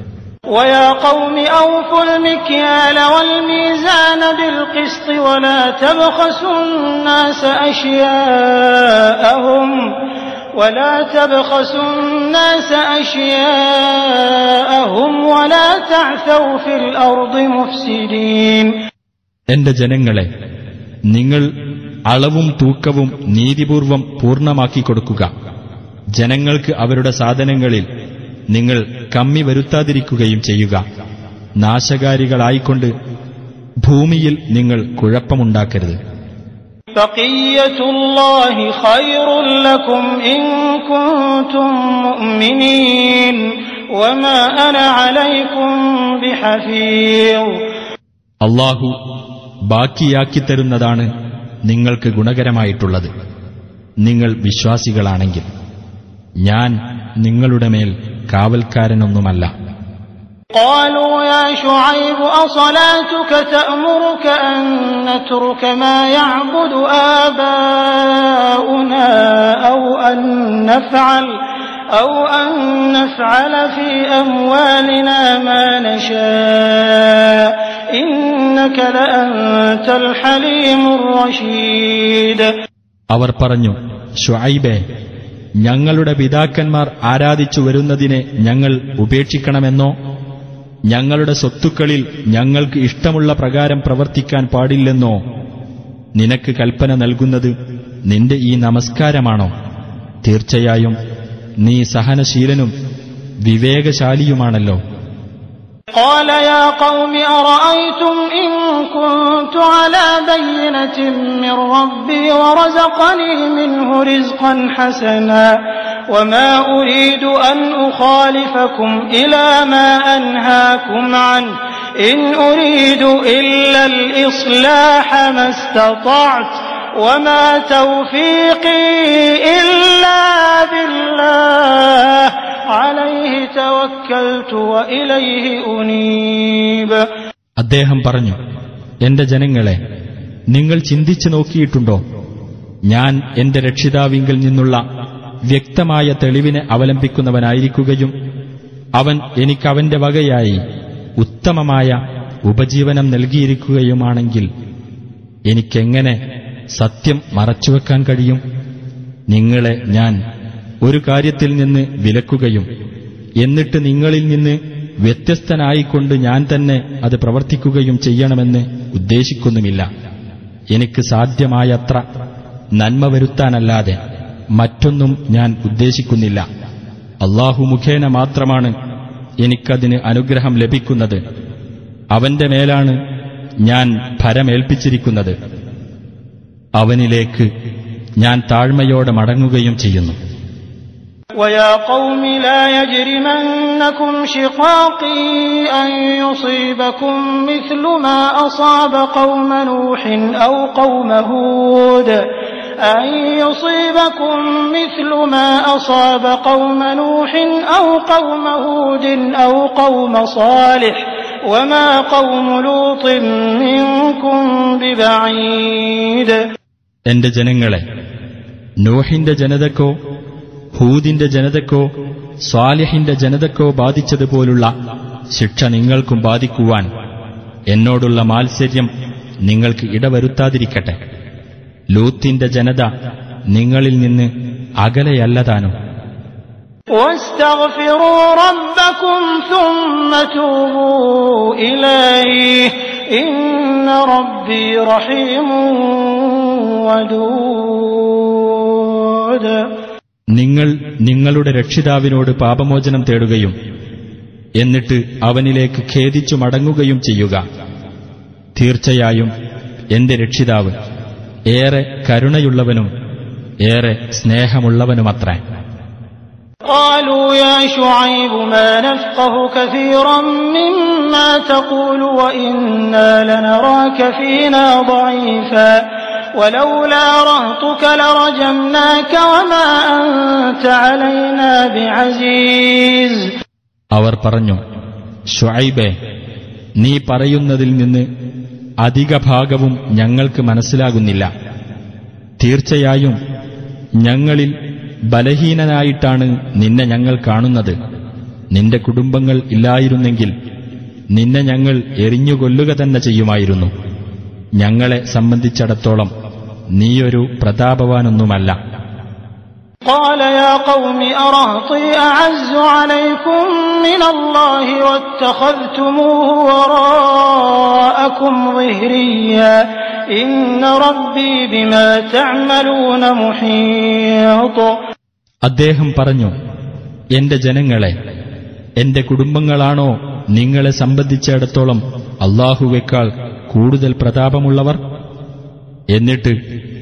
وَيَا قَوْمِ أَوْفُوا الْمِكْيَالَ وَالْمِيزَانَ بِالْقِسْطِ وَلَا تَبْخَسُوا النَّاسَ أَشْيَاءَهُمْ وَلَا تَبْخَسُوا النَّاسَ أَشْيَاءَهُمْ وَلَا تَعْثَوْا فِي الْأَرْضِ مُفْسِدِينَ. എന്റെ ജനങ്ങളെ, നിങ്ങൾ അളവും തൂക്കവും നീതിപൂർവം പൂർണ്ണമാക്കി കൊടുക്കുക. ജനങ്ങൾക്ക് അവരുടെ സാധനങ്ങളിൽ നിങ്ങൾ കമ്മി വരുത്താതിരിക്കുകയും ചെയ്യുക. നാശകാരികളായിക്കൊണ്ട് ഭൂമിയിൽ നിങ്ങൾ കുഴപ്പമുണ്ടാക്കരുത്. ബഖിയ്യത്തുല്ലാഹി ഖൈറുൽ ലക്കും ഇൻ കുൻതും മുഅ്മിനീൻ വമാ അന അലൈക്കും ബിഹഫീസ്. അല്ലാഹു ബാക്കിയാക്കി തരുന്നതാണ് നിങ്ങൾക്ക് ഗുണകരമായിട്ടുള്ളത്, നിങ്ങൾ വിശ്വാസികളാണെങ്കിൽ. ഞാൻ നിങ്ങളുടെ മേൽ കാവൽക്കാരനൊന്നുമല്ല. قالوا يا شعيب أصلاتك تأمرك أن نترك ما يعبد آباؤنا أو أن نفعل أو أن نفعل في أموالنا ما نشاء إنك لأنت الحليم الرشيد. അവർ പറഞ്ഞു, ശുഐബേ, ഞങ്ങളുടെ പിതാക്കന്മാർ ആരാധിച്ചു വരുന്നതിനെ ഞങ്ങൾ ഉപേക്ഷിക്കണമെന്നോ ഞങ്ങളുടെ സ്വത്തുക്കളിൽ ഞങ്ങൾക്ക് ഇഷ്ടമുള്ള പ്രകാരം പ്രവർത്തിക്കാൻ പാടില്ലെന്നോ നിനക്ക് കൽപ്പന നൽകുന്നത് നിന്റെ ഈ നമസ്കാരമാണോ? തീർച്ചയായും നീ സഹനശീലനും വിവേകശാലിയുമാണല്ലോ. قال يا قوم أرأيتم إن كنت على بينة من ربي ورزقني منه رزقا حسنا وما أريد أن أخالفكم إلى ما أنهاكم عنه إن أريد إلا الإصلاح ما استطعت وما توفيقي إلا بالله عليه توكلت وإليه أنيب. അദ്ദേഹം പറഞ്ഞു, എന്റെ ജനങ്ങളെ, നിങ്ങൾ ചിന്തിച്ചു നോക്കിയിട്ടുണ്ടോ? ഞാൻ എന്റെ രക്ഷിതാവിങ്കിൽ നിന്നുള്ള വ്യക്തമായ തെളിവിനെ അവലംബിക്കുന്നവനായിരിക്കുകയും അവൻ എനിക്കവന്റെ വകയായി ഉത്തമമായ ഉപജീവനം നൽകിയിരിക്കുകയുമാണെങ്കിൽ എനിക്കെങ്ങനെ സത്യം മറച്ചുവെക്കാൻ കഴിയും? നിങ്ങളെ ഞാൻ ഒരു കാര്യത്തിൽ നിന്ന് വിലക്കുകയും എന്നിട്ട് നിങ്ങളിൽ നിന്ന് വ്യത്യസ്തനായിക്കൊണ്ട് ഞാൻ തന്നെ അത് പ്രവർത്തിക്കുകയും ചെയ്യണമെന്ന് ഉദ്ദേശിക്കുന്നുമില്ല. എനിക്ക് സാധ്യമായത്ര നന്മ വരുത്താനല്ലാതെ മറ്റൊന്നും ഞാൻ ഉദ്ദേശിക്കുന്നില്ല. അല്ലാഹു മുഖേന മാത്രമാണ് എനിക്കതിന് അനുഗ്രഹം ലഭിക്കുന്നത്. അവന്റെ മേലാണ് ഞാൻ ഭരമേൽപ്പിച്ചിരിക്കുന്നത്. അവനിലേക്ക് ഞാൻ താഴ്മയോടെ മടങ്ങുകയും ചെയ്യുന്നു. وَيَا قَوْمِ لَا يَجْرِمَنَّكُمْ شِقَاقِي أَن يُصِيبَكُم مِّثْلُ مَا أَصَابَ قَوْمَ نُوحٍ أَوْ قَوْمَ هُودٍ أَن يُصِيبَكُم مِّثْلُ مَا أَصَابَ قَوْمَ نُوحٍ أَوْ قَوْمَ هُودٍ أَوْ قَوْمَ صَالِحٍ وَمَا قَوْمُ لُوطٍ مِّنكُم بِبَعِيدٍ. എന്റെ ജനങ്ങളെ, നോഹിന്റെ ജനതക്കോ ഹൂദിന്റെ ജനതക്കോ സ്വാലിഹിന്റെ ജനതക്കോ ബാധിച്ചതുപോലുള്ള ശിക്ഷ നിങ്ങൾക്കും ബാധിക്കുവാൻ എന്നോടുള്ള മാത്സര്യം നിങ്ങൾക്ക് ഇടവരുത്താതിരിക്കട്ടെ. ലൂത്തിന്റെ ജനത നിങ്ങളിൽ നിന്ന് അകലെയല്ലതാനും. واستغفروا ربكم ثم توبوا إليه إن ربي رحيم ودود. നിങ്ങൾ നിങ്ങളുടെ രക്ഷിതാവിനോട് പാപമോചനം തേടുകയും എന്നിട്ട് അവനിലേക്ക് ഖേദിച്ചു മടങ്ങുകയും ചെയ്യുക. തീർച്ചയായും എന്റെ രക്ഷിതാവ് ഏറെ കരുണയുള്ളവനും ഏറെ സ്നേഹമുള്ളവനുമത്രേ. قالوا يا شعيب ما نفقه كثيرا مما تقول وإنا لنراك فينا ضعيفا ولولا رهطك لرجمناك وما أنت علينا بعزيز. അവർ പറഞ്ഞു, ശുഐബേ, നീ പറയുന്നതിൽ നിന്ന് അധിക ഭാഗവും ഞങ്ങൾക്ക് മനസ്സിലാകുന്നില്ല. തീർച്ചയായും ഞങ്ങളിൽ ബലഹീനനായിട്ടാണ് നിന്നെ ഞങ്ങൾ കാണുന്നത്. നിന്റെ കുടുംബങ്ങൾ ഇല്ലായിരുന്നെങ്കിൽ നിന്നെ ഞങ്ങൾ എറിഞ്ഞുകൊല്ലുക തന്നെ ചെയ്യുമായിരുന്നു. ഞങ്ങളെ സംബന്ധിച്ചിടത്തോളം നീയൊരു പ്രതാപവാനൊന്നുമല്ല. قال يا قوم أرهطي أعز عليكم من الله واتخذتموه وراءكم ظهريا إن ربي بما تعملون محيط. അദ്ദേഹം പറഞ്ഞു, എന്റെ ജനങ്ങളെ, എന്റെ കുടുംബങ്ങളാണോ നിങ്ങളെ സംബന്ധിച്ചിടത്തോളം അല്ലാഹുവേക്കാൾ കൂടുതൽ പ്രതാപമുള്ളവർ? എന്നിട്ട്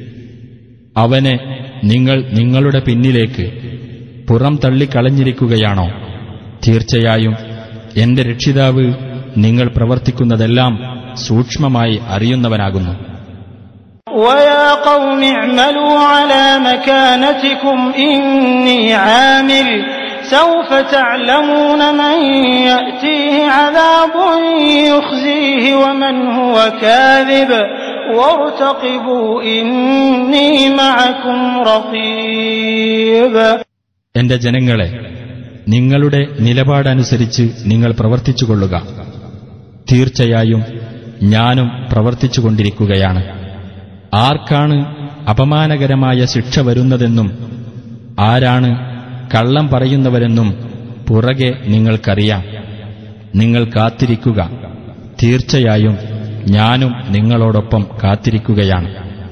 അവനെ നിങ്ങൾ നിങ്ങളുടെ പിന്നിലേക്ക് പുറം തള്ളിക്കളഞ്ഞിരിക്കുകയാണോ? തീർച്ചയായും എന്റെ രക്ഷിതാവ് നിങ്ങൾ പ്രവർത്തിക്കുന്നതെല്ലാം സൂക്ഷ്മമായി അറിയുന്നവനാകുന്നു. وَيَا قَوْمِ اعْمَلُوا عَلَى مَكَانَتِكُمْ إِنِّي عَامِلٌ سَوْفَ تَعْلَمُونَ مَن يَأْتِيهِ عَذَابٌ يُخْزِيهِ وَمَنْ هُوَ كَاذِبٌ وَارْتَقِبُوا إِنِّي مَعَكُمْ رَقِيبٌ. എന്റെ ജനങ്ങളെ, നിങ്ങളുടെ നിലപാടനുസരിച്ച് നിങ്ങൾ പ്രവർത്തിച്ചുകൊള്ളുക. തീർച്ചയായും ഞാനും പ്രവർത്തിച്ചുകൊണ്ടിരിക്കുകയാണ്. ആർക്കാണ് അപമാനകരമായ ശിക്ഷ വരുന്നതെന്നും ആരാണ് കള്ളം പറയുന്നവരെന്നും പുറകെ നിങ്ങൾക്കറിയാം. നിങ്ങൾ കാത്തിരിക്കുക. തീർച്ചയായും ഞാനും നിങ്ങളോടൊപ്പം കാത്തിരിക്കുകയാണ്.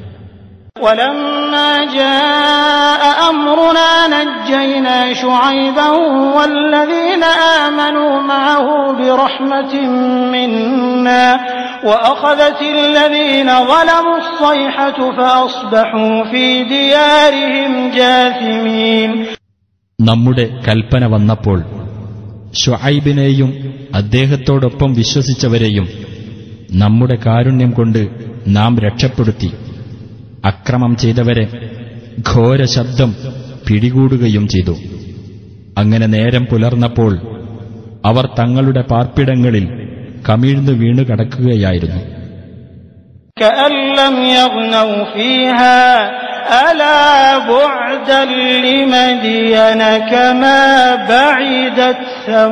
وَلَمَّا جَاءَ أَمْرُنَا نَجَّيْنَا شُعَيْبًا وَالَّذِينَ آمَنُوا مَعَهُ بِرَحْمَةٍ مِّنَّا وَأَخَذَتِ الَّذِينَ ظَلَمُوا الصَّيْحَةُ فَأَصْبَحُوا فِي دِيَارِهِمْ جَاثِمِينَ. നമ്മുടെ കൽപ്പന വന്നപ്പോൾ ശുഐബിനെയും അദ്ദേഹത്തോടൊപ്പം വിശ്വസിച്ചവരെയും നമ്മുടെ കാരുണ്യം കൊണ്ട് നാം രക്ഷപ്പെടുത്തി. അക്രമം ചെയ്തവരെ ഘോര ശബ്ദം പിടികൂടുകയും ചെയ്തു. അങ്ങനെ നേരം പുലർന്നപ്പോൾ അവർ തങ്ങളുടെ പാർപ്പിടങ്ങളിൽ കമിഴ്ന്നു വീണു കിടക്കുകയായിരുന്നു. كأن لم يغنوا فيها ألا بعدا لمدين كما بعدت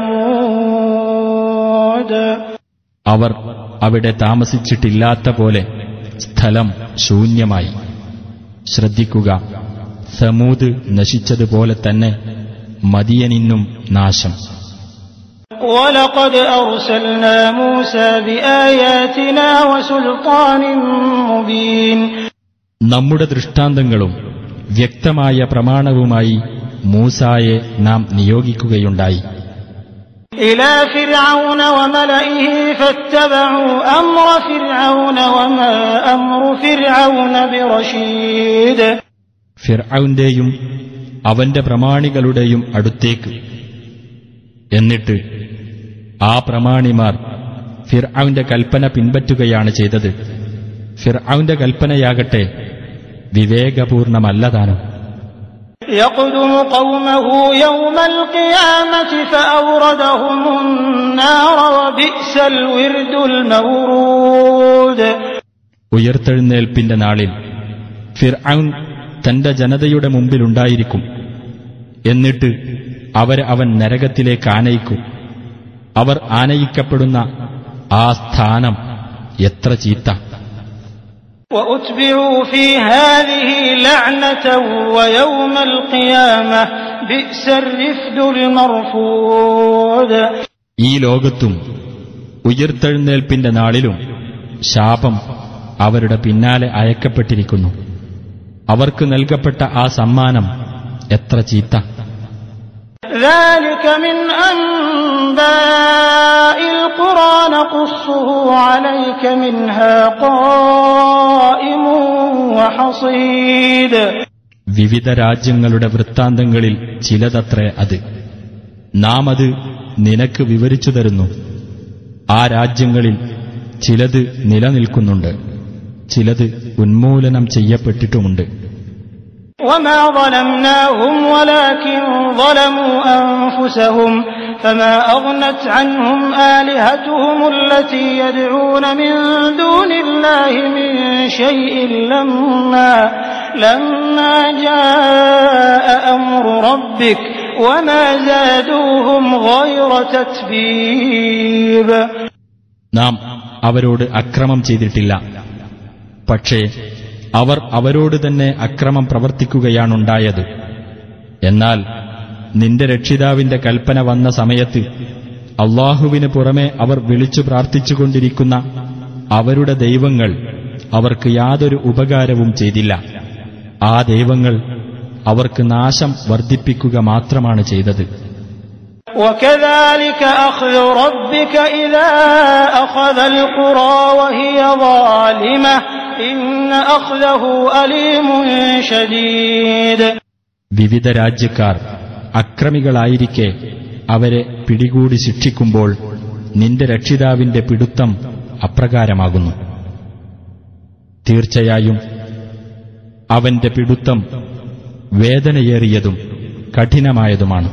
ثمود. അവർ അവിടെ താമസിച്ചിട്ടില്ലാത്ത പോലെ സ്ഥലം ശൂന്യമായി. ശ്രദ്ധിക്കുക, സമൂദ് നശിച്ചതുപോലെ തന്നെ മദിയനിന്നും നാശം. وَلَقَدْ أَرْسَلْنَا مُوسَى بِآيَاتِنَا وَسُلْطَانٍ مُبِينٍ. നമ്മുടെ ദൃഷ്ടാന്തങ്ങളും വ്യക്തമായ പ്രമാണവുമായി മൂസായെ നാം നിയോഗിക്കുകയുണ്ടായി. إِلَى فِرْعَوْنَ وَمَلَئِهِ فَاتَّبَعُوا أَمْرَ فِرْعَوْنَ وَمَا أَمْرُ فِرْعَوْنَ بِرَشِيدٍ. ഫിർഔന്റെയും അവന്റെ പ്രമാണികളുടെയും അടുത്തേക്ക്. എന്നിട്ട് ആ പ്രമാണിമാർ ഫിർഔന്റെ കൽപ്പന പിൻപറ്റുകയാണ് ചെയ്തത്. ഫിർഔന്റെ കൽപ്പനയാകട്ടെ വിവേകപൂർണമല്ലതാനും. يقدم قومه يوم القيامة فأوردهم النار وبئس الورد المورود. ഉയർത്തെഴുന്നേൽപ്പിന്റെ നാളിൽ ഫിർഔൻ തന്റെ ജനതയുടെ മുമ്പിലുണ്ടായിരിക്കും. എന്നിട്ട് അവരെ അവൻ നരകത്തിലേക്ക് ആനയിക്കും. അവർ ആനയിക്കപ്പെടുന്ന ആ സ്ഥാനം എത്ര ചീത്ത! وأتبعوا في هذه لعنة ويوم القيامة بئس الرفد المرفود. ഈ ലോകത്തും ഉയർത്തെഴുന്നേൽപ്പിന്റെ നാളിലും ശാപം അവരുടെ പിന്നാലെ അയക്കപ്പെട്ടിരിക്കുന്നു. അവർക്ക് നൽകപ്പെട്ട ആ സമ്മാനം എത്ര ചീത്ത! ذلك من أنباء القرى نقصه عليك منها قائم وحصيد. വിവിധ രാജ്യങ്ങളുടെ വൃത്താന്തങ്ങളിൽ ചിലതത്രേ അത്. നാം അത് നിനക്ക് വിവരിച്ചു തരുന്നു. ആ രാജ്യങ്ങളിൽ ചിലത് നിലനിൽക്കുന്നുണ്ട്, ചിലത് ഉന്മൂലനം ചെയ്യപ്പെട്ടിട്ടുമുണ്ട്. وما ظلمناهم ولكن ظلموا أنفسهم فما أغنت عنهم آلهتهم التي يدعون من دون الله من شيء لما لما جاء أمر ربك وما زادوهم غير تتبيب. നാം അവരോട് അക്രമം ചെയ്തിട്ടില്ല, പക്ഷേ അവർ അവരോട് തന്നെ അക്രമം പ്രവർത്തിക്കുകയാണുണ്ടായത്. എന്നാൽ നിന്റെ രക്ഷിതാവിന്റെ കൽപ്പന വന്ന സമയത്ത് അള്ളാഹുവിന് പുറമെ അവർ വിളിച്ചു പ്രാർത്ഥിച്ചുകൊണ്ടിരിക്കുന്ന അവരുടെ ദൈവങ്ങൾ അവർക്ക് യാതൊരു ഉപകാരവും ചെയ്തില്ല. ആ ദൈവങ്ങൾ അവർക്ക് നാശം വർദ്ധിപ്പിക്കുക മാത്രമാണ് ചെയ്തത്. وكذلك أخذ ربك إذا أخذ القرى وهي ظالمة إن أخذه أليم شديد. വിവിധ രാജ്യക്കാർ അക്രമികളായിരിക്കെ അവരെ പിടികൂടി ശിക്ഷിക്കുമ്പോൾ നിന്റെ രക്ഷിതാവിന്റെ പിടുത്തം അപ്രകാരമാകുന്നു. തീർച്ചയായും അവന്റെ പിടുത്തം വേദനയേറിയതും കഠിനമായതുമാണ്.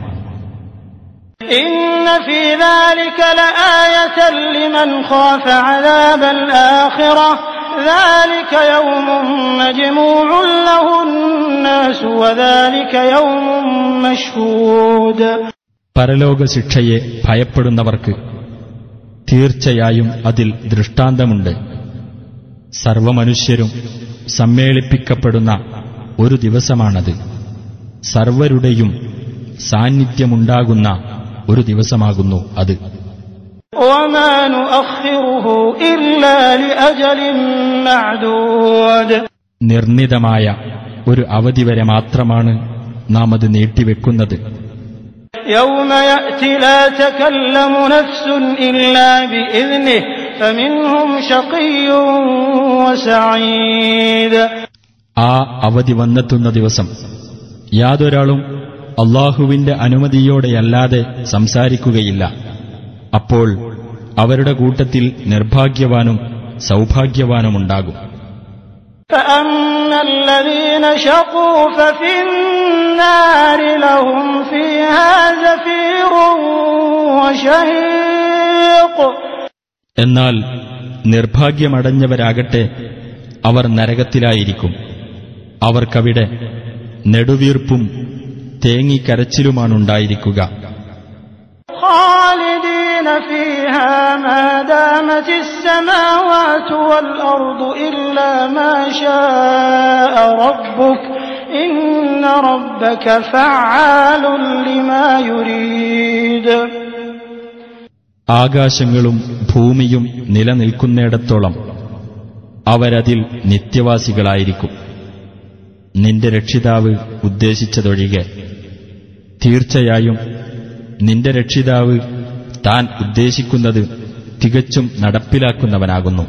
إن في ذلك لآية لمن خاف عذاب الآخرة ذلك يوم مجموع له الناس وذلك يوم مشهود. പരലോക ശിക്ഷയെ ഭയപ്പെടുന്നവർക്ക് തീർച്ചയായും അതിൽ ദൃഷ്ടാന്തമുണ്ട്. സർവമനുഷ്യരും സമ്മേളിപ്പിക്കപ്പെടുന്ന ഒരു ദിവസമാണത്. സർവരുടെയും സാന്നിധ്യമുണ്ടാകുന്ന ഒരു ദിവസമാകുന്നു അത്. وما نؤخره إلا لأجل معدود. നിർണിതമായ ഒരു അവധി വരെ മാത്രമാണ് നാം അത് നീട്ടിവെക്കുന്നത്. يوم يأتي لا تكلم نفس إلا بإذنه فمنهم شقي وسعيد. ആ അവധി വന്നെത്തുന്ന ദിവസം യാതൊരാളും അള്ളാഹുവിന്റെ അനുമതിയോടെയല്ലാതെ സംസാരിക്കുകയില്ല. അപ്പോൾ അവരുടെ കൂട്ടത്തിൽ നിർഭാഗ്യവാനും സൗഭാഗ്യവാനുമുണ്ടാകും. فأما الذين شقوا ففي النار لهم فيها زفير وشهيق. എന്നാൽ നിർഭാഗ്യമടഞ്ഞവരാകട്ടെ അവർ നരകത്തിലായിരിക്കും. അവർക്കവിടെ നെടുവീർപ്പും തേങ്ങിക്കരച്ചിലുമാണുണ്ടായിരിക്കുക. خالدين فيها ما دامت السماوات والأرض إلا ما شاء ربك إن ربك فعال لما يريد. ആകാശങ്ങളും ഭൂമിയും നിലനിൽക്കുന്നിടത്തോളം അവരതിൽ നിത്യവാസികളായിരിക്കും. നിന്റെ രക്ഷിതാവ് ഉദ്ദേശിച്ചതൊഴികെ. തീർച്ചയായും നിന്റെ രക്ഷിതാവ് താൻ ഉദ്ദേശിക്കുന്നത് തികച്ചും നടപ്പിലാക്കുന്നവനാകുന്നു.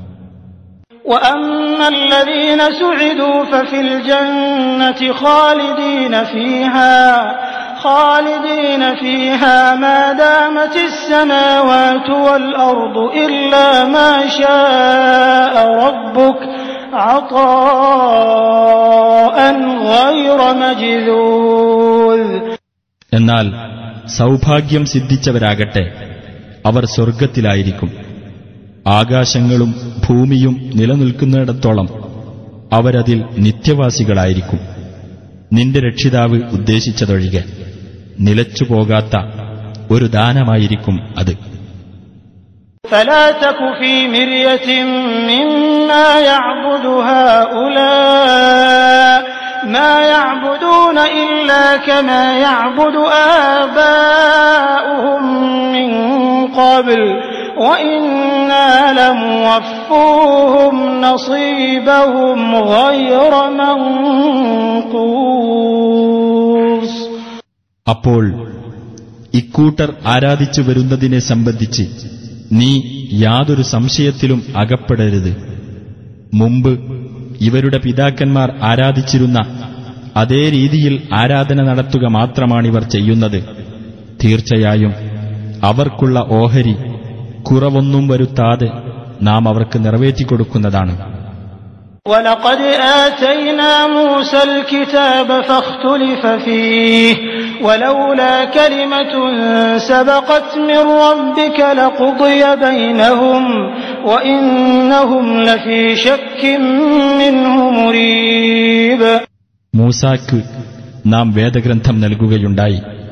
وأما الذين سعدوا ففي الجنة خالدين فيها خالدين فيها ما دامت السماوات والأرض إلا ما شاء ربك عطاء غير مجذوذ. എന്നാൽ സൗഭാഗ്യം സിദ്ധിച്ചവരാകട്ടെ അവർ സ്വർഗത്തിലായിരിക്കും. ആകാശങ്ങളും ഭൂമിയും നിലനിൽക്കുന്നിടത്തോളം അവരതിൽ നിത്യവാസികളായിരിക്കും. നിന്റെ രക്ഷിതാവ് ഉദ്ദേശിച്ചതൊഴികെ നിലച്ചുപോകാത്ത ഒരു ദാനമായിരിക്കും അത്. فلا تك في مرية مما يعبد هؤلاء ما يعبدون إلا كما يعبد آباؤهم من قبل وإنا لموفوهم نصيبهم غير منقوص. അപ്പോൾ ഇക്കൂട്ടർ ആരാധിച്ചു വരുന്നതിനെ സംബന്ധിച്ച് നീ യാതൊരു സംശയത്തിലും അകപ്പെടരുത്. മുമ്പ് ഇവരുടെ പിതാക്കന്മാർ ആരാധിച്ചിരുന്ന അതേ രീതിയിൽ ആരാധന നടത്തുക മാത്രമാണിവർ ചെയ്യുന്നത്. തീർച്ചയായും അവർക്കുള്ള ഓഹരി കുറവൊന്നും വരുത്താതെ നാം അവർക്ക് നിറവേറ്റിക്കൊടുക്കുന്നതാണ്. وَلَقَدْ آتَيْنَا مُوسَى الْكِتَابَ فَاخْتُلِفَ فِيهِ وَلَوْلَا كَلِمَةٌ سَبَقَتْ مِنْ رَبِّكَ لَقُضِيَ بَيْنَهُمْ وَإِنَّهُمْ لَفِي شَكٍّ مِّنْهُ مُرِيبٍ. മൂസാക്ക് നാം വേദഗ്രന്ഥം നൽകുകയുണ്ടായി.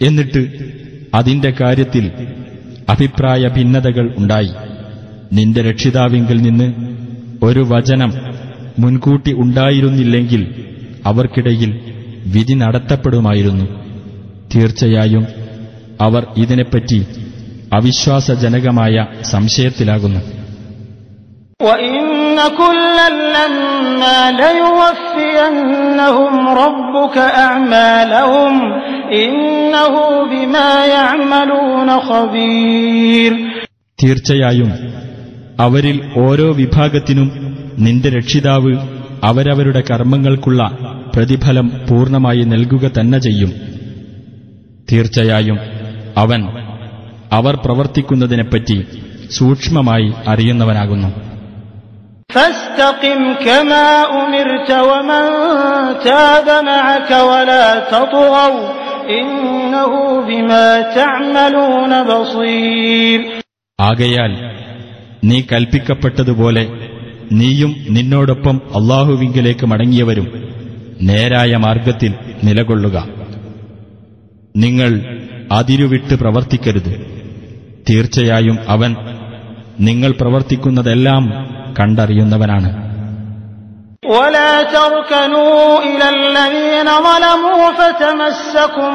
എന്നിട്ട് അതിന്റെ കാര്യത്തിൽ അഭിപ്രായ ഭിന്നതകൾ ഉണ്ടായി. നിന്റെ രക്ഷിതാവിങ്കിൽ നിന്ന് ഒരു വചനം മുൻകൂട്ടി ഉണ്ടായിരുന്നില്ലെങ്കിൽ അവർക്കിടയിൽ വിധി നടത്തപ്പെടുമായിരുന്നു. തീർച്ചയായും അവർ ഇതിനെപ്പറ്റി അവിശ്വാസജനകമായ സംശയത്തിലാകുന്നു. وَإِنَّ كُلًّا لَّمَّا لَيُوَفِّيَنَّهُمْ رَبُّكَ أَعْمَالَهُمْ إِنَّهُ بِمَا يَعْمَلُونَ خَبِيرٌ. തീർച്ചയായും അവരിൽ ഓരോ വിഭാഗത്തിനും നിന്റെ രക്ഷിതാവ് അവരവരുടെ കർമ്മങ്ങൾക്കുള്ള പ്രതിഫലം പൂർണ്ണമായി നൽകുക തന്നെ ചെയ്യും. തീർച്ചയായും അവൻ അവർ പ്രവർത്തിക്കുന്നതിനെപ്പറ്റി സൂക്ഷ്മമായി അറിയുന്നവനാകുന്നു. فاستقم كما أمرت ومن تاب معك ولا تطغوا إنه بما تعملون بصير. ആകയാൽ നീ കൽപ്പിക്കപ്പെട്ടതുപോലെ നീയും നിന്നോടൊപ്പം അല്ലാഹുവിങ്കലേക്ക് മടങ്ങിയവരും നേരായ മാർഗത്തിൽ നിലകൊള്ളുക. നിങ്ങൾ അതിരുവിട്ട് പ്രവർത്തിക്കരുത്. തീർച്ചയായും അവൻ നിങ്ങൾ പ്രവർത്തിക്കുന്നതെല്ലാം കണ്ടറിയുന്നവനാണ്. ولا تركنوا إلى الذين ظلموا فتمسكم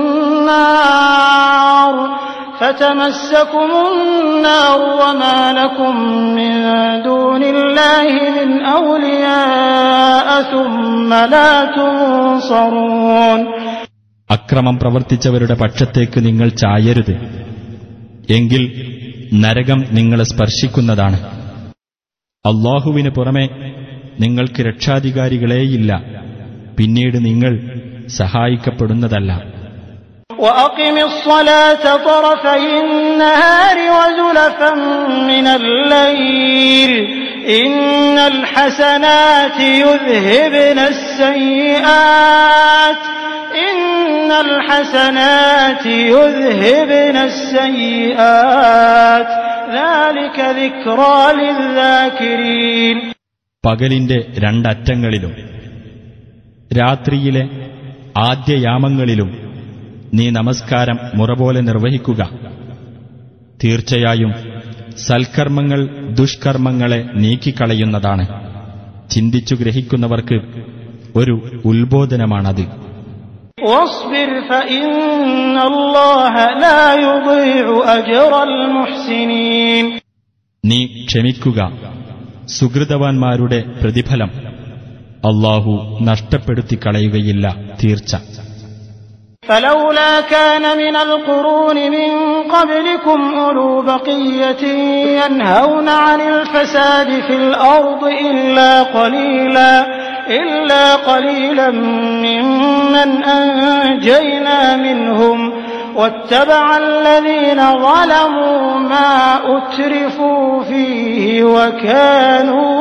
النار فتمسكم النار وما لكم من دون الله من أولياء ثم لا تنصرون. അക്രമം പ്രവർത്തിച്ചവരുടെ പക്ഷത്തേക്ക് നിങ്ങൾ ചായരുത്, എങ്കിൽ നരകം നിങ്ങളെ സ്പർശിക്കുന്നതാണ്. അല്ലാഹുവിന് പുറമെ നിങ്ങൾക്ക് രക്ഷാധികാരികളേയില്ല, പിന്നീട് നിങ്ങൾ സഹായിക്കപ്പെടുന്നതല്ല. وأقم الصلاة طرفي النهار وزلفا من الليل إن الحسنات يذهبن السيئات إن الحسنات يذهبن السيئات ذلك ذكرى للذاكرين. പകലിന്റെ രണ്ടറ്റങ്ങളിലും രാത്രിയിലെ ആദ്യയാമങ്ങളിലും നീ നമസ്കാരം മുറപോലെ നിർവഹിക്കുക. തീർച്ചയായും സൽക്കർമ്മങ്ങൾ ദുഷ്കർമ്മങ്ങളെ നീക്കിക്കളയുന്നതാണ്. ചിന്തിച്ചു ഗ്രഹിക്കുന്നവർക്ക് ഒരു ഉത്ബോധനമാണത്. واصبر فإن الله لا يضيع أجر المحسنين. നീ ക്ഷമിക്കുക, സുഹൃതവാന്മാരുടെ പ്രതിഫലം അല്ലാഹു നഷ്ടപ്പെടുത്തി കളയുകയില്ല തീർച്ച. فلولا كان من القرون من قبلكم أولو بقية ينهون عن الفساد في الأرض إلا قليلا إلا قليلا ممن أنجينا منهم واتبع الذين ظلموا ما أترفوا فيه وكانوا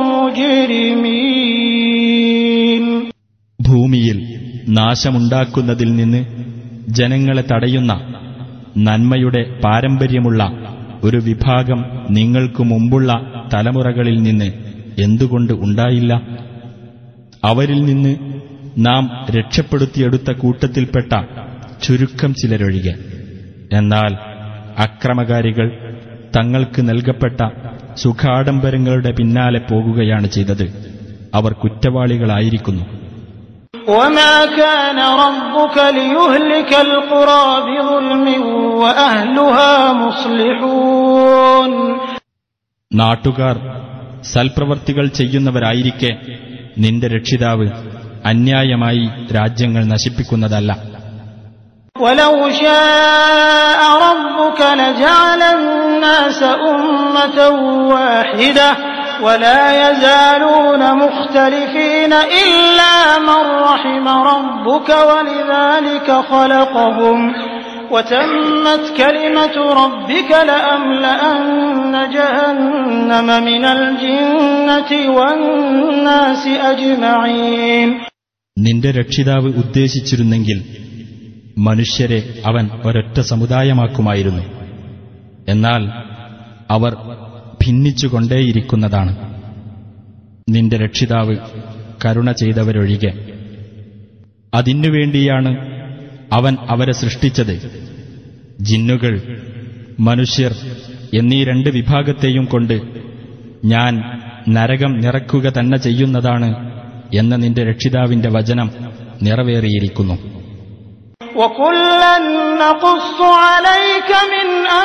مجرمين. ഭൂമിയിൽ നാശമുണ്ടാക്കുന്നതിൽ നിന്ന് ജനങ്ങളെ തടയുന്ന നന്മയുടെ പാരമ്പര്യമുള്ള ഒരു വിഭാഗം നിങ്ങൾക്കു മുമ്പുള്ള തലമുറകളിൽ നിന്ന് എന്തുകൊണ്ട് ഉണ്ടായില്ല? അവരിൽ നിന്ന് നാം രക്ഷപ്പെടുത്തിയെടുത്ത കൂട്ടത്തിൽപ്പെട്ട ചുരുക്കം ചിലരൊഴികെ. എന്നാൽ അക്രമകാരികൾ തങ്ങൾക്ക് നൽകപ്പെട്ട സുഖാഡംബരങ്ങളുടെ പിന്നാലെ പോകുകയാണ് ചെയ്തത്. അവർ കുറ്റവാളികളായിരിക്കുന്നു. وما كان ربك ليهلك القرى بظلم وأهلها مصلحون. നാട്ടുകാർ സൽപ്രവർത്തികൾ ചെയ്യുന്നവരായിരിക്കെ നിന്റെ രക്ഷിതാവ് അന്യായമായി രാജ്യങ്ങൾ നശിപ്പിക്കുന്നതല്ല. ولو شاء ربك لجعل الناس أمة واحدة ولا يزالون مختلفين إلا من رحم ربك ولذلك خلقهم وتمت كلمة ربك لأملأن جهنم من الجنة والناس أجمعين. നിന്റെ രക്ഷിതാവ് ഉദ്ദേശിച്ചിരുന്നെങ്കിൽ മനുഷ്യരെ അവൻ ഒരൊറ്റ സമുദായമാക്കുമായിരുന്നു. എന്നാൽ അവർ ഭിന്നിച്ചുകൊണ്ടേയിരിക്കുന്നതാണ്. നിന്റെ രക്ഷിതാവ് കരുണ ചെയ്തവരൊഴികെ. അതിനുവേണ്ടിയാണ് അവൻ അവരെ സൃഷ്ടിച്ചത് ജിന്നുകൾ, മനുഷ്യർ എന്നീ രണ്ട് വിഭാഗത്തെയും കൊണ്ട് ഞാൻ നരകം നിറക്കുക തന്നെ ചെയ്യുന്നതാണ് എന്ന നിന്റെ രക്ഷിതാവിന്റെ വചനം നിറവേറിയിരിക്കുന്നു. وَكُلًّا نَّقُصُّ عَلَيْكَ مِنْ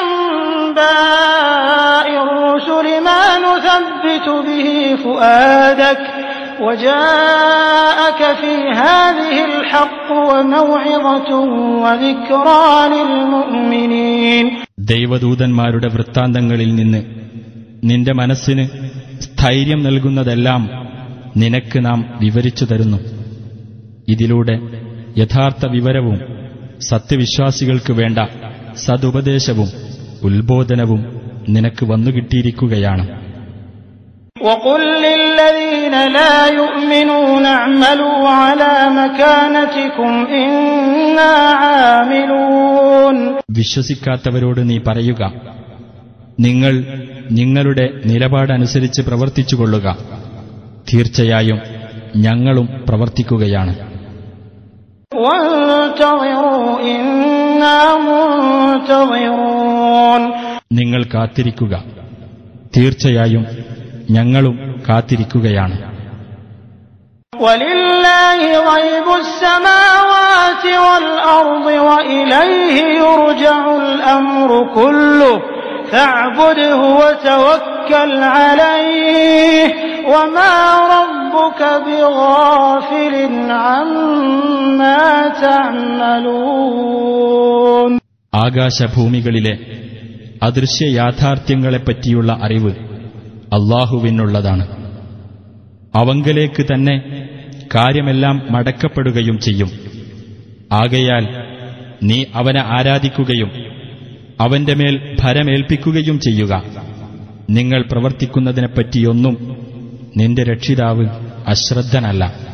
أَنبَاءِ الرُّسُلِ مَا نُثَبِّتُ بِهِ فُؤَادَكَ وَجَاءَكَ فِي هَٰذِهِ الْحَقُّ وَمَوْعِظَةٌ وَذِكْرَىٰ لِلْمُؤْمِنِينَ. ദൈവദൂതന്മാരുടെ വൃത്താന്തങ്ങളിൽ നിന്ന് നിന്റെ മനസ്സിന് സ്ഥൈര്യം നൽകുന്നതെല്ലാം നിനക്ക് നാം വിവരിച്ചു തരുന്നു. ഇതിലൂടെ യഥാർത്ഥ വിവരവും സത്യവിശ്വാസികൾക്ക് വേണ്ട സതുപദേശവും ഉത്ബോധനവും നിനക്ക് വന്നുകിട്ടിയിരിക്കുകയാണ്. وَقُل لِّلَّذِينَ لَا يُؤْمِنُونَ اعْمَلُوا عَلَىٰ مَكَانَتِكُمْ إِنَّا عَامِلُونَ. വിശ്വസിക്കാത്തവരോട് നീ പറയുക, നിങ്ങൾ നിങ്ങളുടെ നിലപാടനുസരിച്ച് പ്രവർത്തിച്ചുകൊള്ളുക, തീർച്ചയായും ഞങ്ങളും പ്രവർത്തിക്കുകയാണ്. وَانتَظِرُوا إِنَّا مُنتَظِرُونَ. നിങ്ങൾ കാത്തിരിക്കുക, തീർച്ചയായും ഞങ്ങളും കാത്തിരിക്കുകയാണ്. وَلِلَّهِ غَيْبُ السَّمَاوَاتِ وَالْأَرْضِ وَإِلَيْهِ يُرْجَعُ الْأَمْرُ كُلُّهُ فَاعْبُدْهُ وَتَوَكَّلْ عَلَيْهِ وَمَا رَبُّكَ بِغَافِلٍ عَمَّا تَعْمَلُونَ. ആകാശഭൂമികളിലെ അദൃശ്യ യാഥാർത്ഥ്യങ്ങളെപ്പറ്റിയുള്ള അറിവ് അല്ലാഹുവിനുള്ളതാണ്. അവങ്കലേക്ക് തന്നെ കാര്യമെല്ലാം മടക്കപ്പെടുകയും ചെയ്യും. ആകയാൽ നീ അവനെ ആരാധിക്കുകയും അവന്റെ മേൽ ഭരമേൽപ്പിക്കുകയും ചെയ്യുക. നിങ്ങൾ പ്രവർത്തിക്കുന്നതിനെപ്പറ്റിയൊന്നും നിന്റെ രക്ഷിതാവ് അശ്രദ്ധനല്ല.